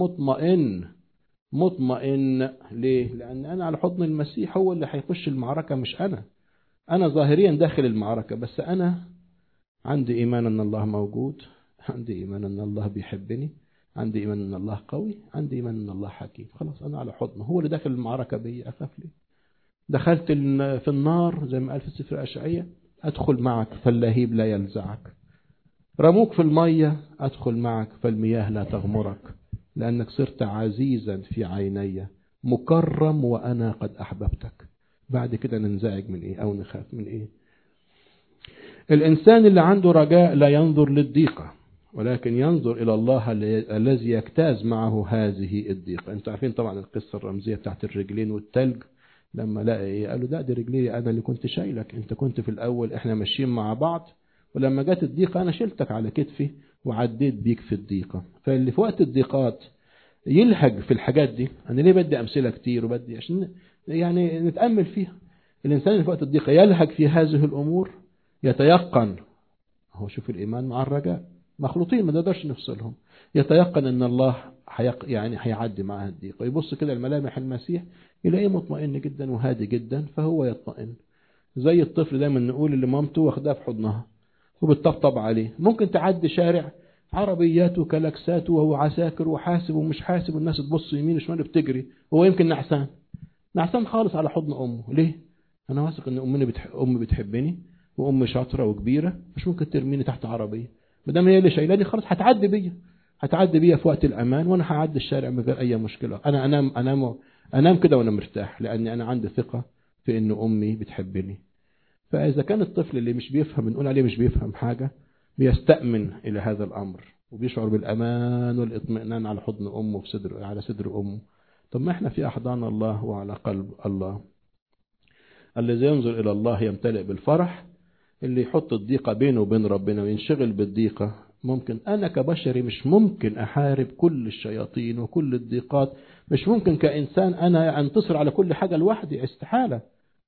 مطمئن. ليه؟ لان انا على حضن المسيح، هو اللي هيخش المعركة مش انا ظاهريا داخل المعركة، بس انا عندي ايمان ان الله موجود، عندي ايمان ان الله بيحبني، عندي ايمان ان الله قوي، عندي ايمان ان الله حكيم. خلاص انا على حضنه، هو اللي داخل المعركة بي، اخاف ليه؟ دخلت في النار زي ما قال في سفر اشعياء، ادخل معك فاللهيب لا يلزعك. رموك في المية، ادخل معك فالمياه لا تغمرك، لانك صرت عزيزا في عيني، مكرم وانا قد احببتك. بعد كده ننزعج من ايه او نخاف من ايه؟ الانسان اللي عنده رجاء لا ينظر للضيقة، ولكن ينظر الى الله الذي يجتاز معه هذه الضيقة. انتوا عارفين طبعا القصة الرمزية بتاعت الرجلين والتلج، لما لقى ايه قالوا لا دي رجلي انا اللي كنت شايلك، انت كنت في الاول احنا ماشيين مع بعض، ولما جت الضيقة انا شلتك على كتفي وعديت بيك في الضيقة. فاللي في وقت الضيقات يلهج في الحاجات دي. انا ليه بدي امثله كتير وبدي عشان يعني نتامل فيها. الانسان اللي في وقت الضيقة يلهج في هذه الامور، يتيقن، هو شوف الايمان مع الرجاء مخلوطين ما نقدرش نفصلهم، يتيقن ان الله يعني هيعدي معاه الضيقة، يبص كده الملامح المسيح يلاقيه مطمئن جدا وهادي جدا، فهو يطمئن. زي الطفل دايما نقول اللي مامته واخداه في حضنها وبتطبطب عليه. ممكن تعدي شارع عربيات وكلاكسات وهو عساكر وحاسب ومش حاسب، والناس تبص يمين وشمال بتجري، هو يمكن نعسان خالص على حضن امه. ليه؟ انا واثق ان امي بتحبني، وام شاطره وكبيره، مش ممكن ترميني تحت عربيه. ما دام هي اللي شايلاني خلاص هتعدي بيا في وقت الامان، وانا هعدي الشارع من غير اي مشكله. انا انام كده وانا مرتاح، لاني انا عندي ثقه في ان امي بتحبني. فاذا كان الطفل اللي مش بيفهم، بنقول عليه مش بيفهم حاجه، بيستأمن الى هذا الامر وبيشعر بالامان والاطمئنان على حضن امه، على صدر امه. طب ما احنا في احضان الله وعلى قلب الله. الذي ينظر الى الله يمتلئ بالفرح. اللي يحط الضيقة بينه وبين ربنا وينشغل بالضيقة، ممكن أنا كبشري مش ممكن أحارب كل الشياطين وكل الضيقات، مش ممكن كإنسان أنا أنتصر على كل حاجة لوحدي، استحالة.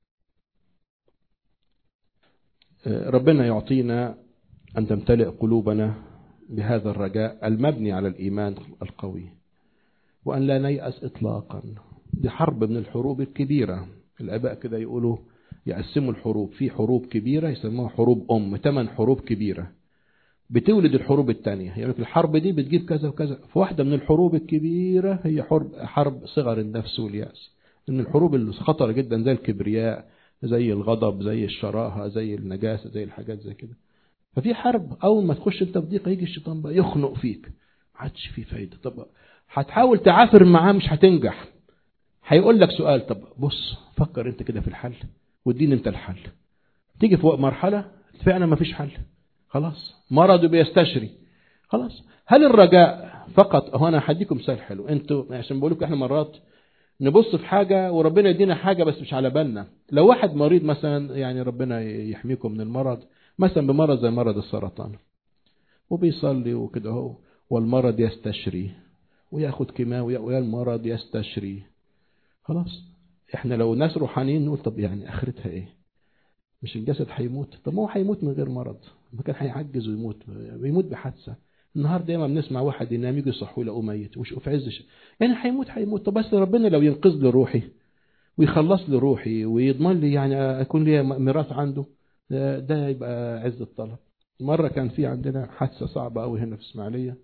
ربنا يعطينا أن تمتلئ قلوبنا بهذا الرجاء المبني على الإيمان القوي، وأن لا نيأس إطلاقا. دي حرب من الحروب الكبيرة. الآباء كده يقولوا يقسموا الحروب، في حروب كبيرة يسموها حروب 8 حروب كبيرة بتولد الحروب التانية. يعني الحرب دي بتجيب كذا وكذا، فواحدة من الحروب الكبيرة هي حرب صغر النفس واليأس. من الحروب اللي خطر جدا زي الكبرياء، زي الغضب، زي الشراهة، زي النجاسة، زي الحاجات زي كده. ففي حرب أول ما تخش انت في ضيقة يجي الشيطان بقى يخنق فيك، عادش في فايدة. طب هتحاول تعافر معاه مش هتنجح. هيقول لك سؤال، طب بص فكر انت كده في الحل واديني انت الحل. تيجي في مرحلة فعلا ما فيش حل، خلاص مرض بيستشري، خلاص. هل الرجاء فقط؟ هو انا هديكم مثال حلو. انتوا عشان بقول لكم احنا مرات نبص في حاجة وربنا يدينا حاجة بس مش على بالنا. لو واحد مريض مثلا، يعني ربنا يحميكم من المرض، مثلا بمرض زي مرض السرطان، وبيصلي وكده اهو، والمرض يستشري وياخد كيماوي والمرض يستشري، خلاص. احنا لو ناس روحانيين نقول طب يعني اخرتها ايه؟ مش الجسد هيموت؟ طب ما هو هيموت من غير مرض، ما كان هيعجز ويموت بحادثه. النهارده دايما بنسمع واحد ينام يجي يصحوا يلاقوه ميت وفي عز يعني هيموت. طب بس ربنا لو ينقذ لي روحي ويخلص لي روحي ويضمن لي يعني اكون لي ميراث عنده، ده يبقى عز الطلب. مره كان في عندنا حادثه صعبه قوي هنا في اسماعيليه،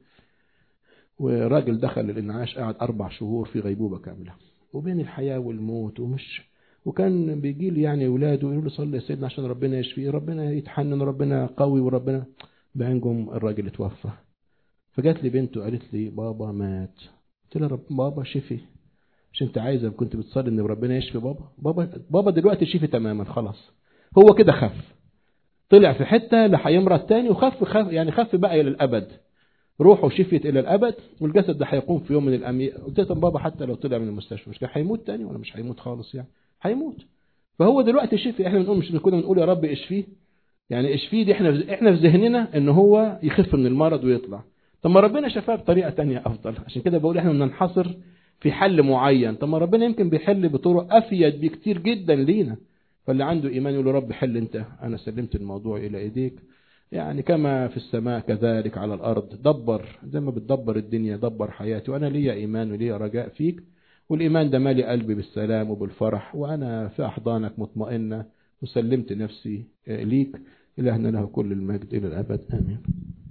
وراجل دخل الانعاش قعد 4 شهور في غيبوبه كامله وبين الحياه والموت، وكان بيجي لي يعني اولاده يقولوا له صلي يا سيدنا عشان ربنا يشفيه، ربنا يتحنن، ربنا قوي، وربنا بعينكم الراجل اتوفى. فجات لي بنته قالت لي بابا مات. قلت لها بابا شفي؟ مش انت عايزه كنت بتصلي ان ربنا يشفي بابا دلوقتي شفي تماما خلاص. هو كده خف، طلع في حته لا هيمرض تاني، وخف يعني خف بقى الى الابد، روحه شفيت الى الابد، والجسد ده هيقوم في يوم من الايام. قلت له بابا حتى لو طلع من المستشفى مش هيموت تاني ولا مش هيموت خالص؟ يعني هيموت. فهو دلوقتي شفي. احنا بنقول مش كنا بنقول يا رب اشفيه؟ يعني اشفيه دي احنا في ذهننا ان هو يخف من المرض ويطلع. طب ما ربنا شفاه بطريقه تانية افضل. عشان كده بقول احنا بننحصر في حل معين. طب ما ربنا يمكن بيحل بطرق افيد بكتير جدا لينا. فاللي عنده ايمان يقول له رب حل انت، انا سلمت الموضوع الى ايديك، يعني كما في السماء كذلك على الأرض. دبر زي ما بتدبر الدنيا، دبر حياتي، وأنا ليا إيمان وليا رجاء فيك، والإيمان ده مالي قلبي بالسلام وبالفرح، وأنا في أحضانك مطمئنة وسلمت نفسي ليك. إلهنا له كل المجد إلى الأبد، آمين.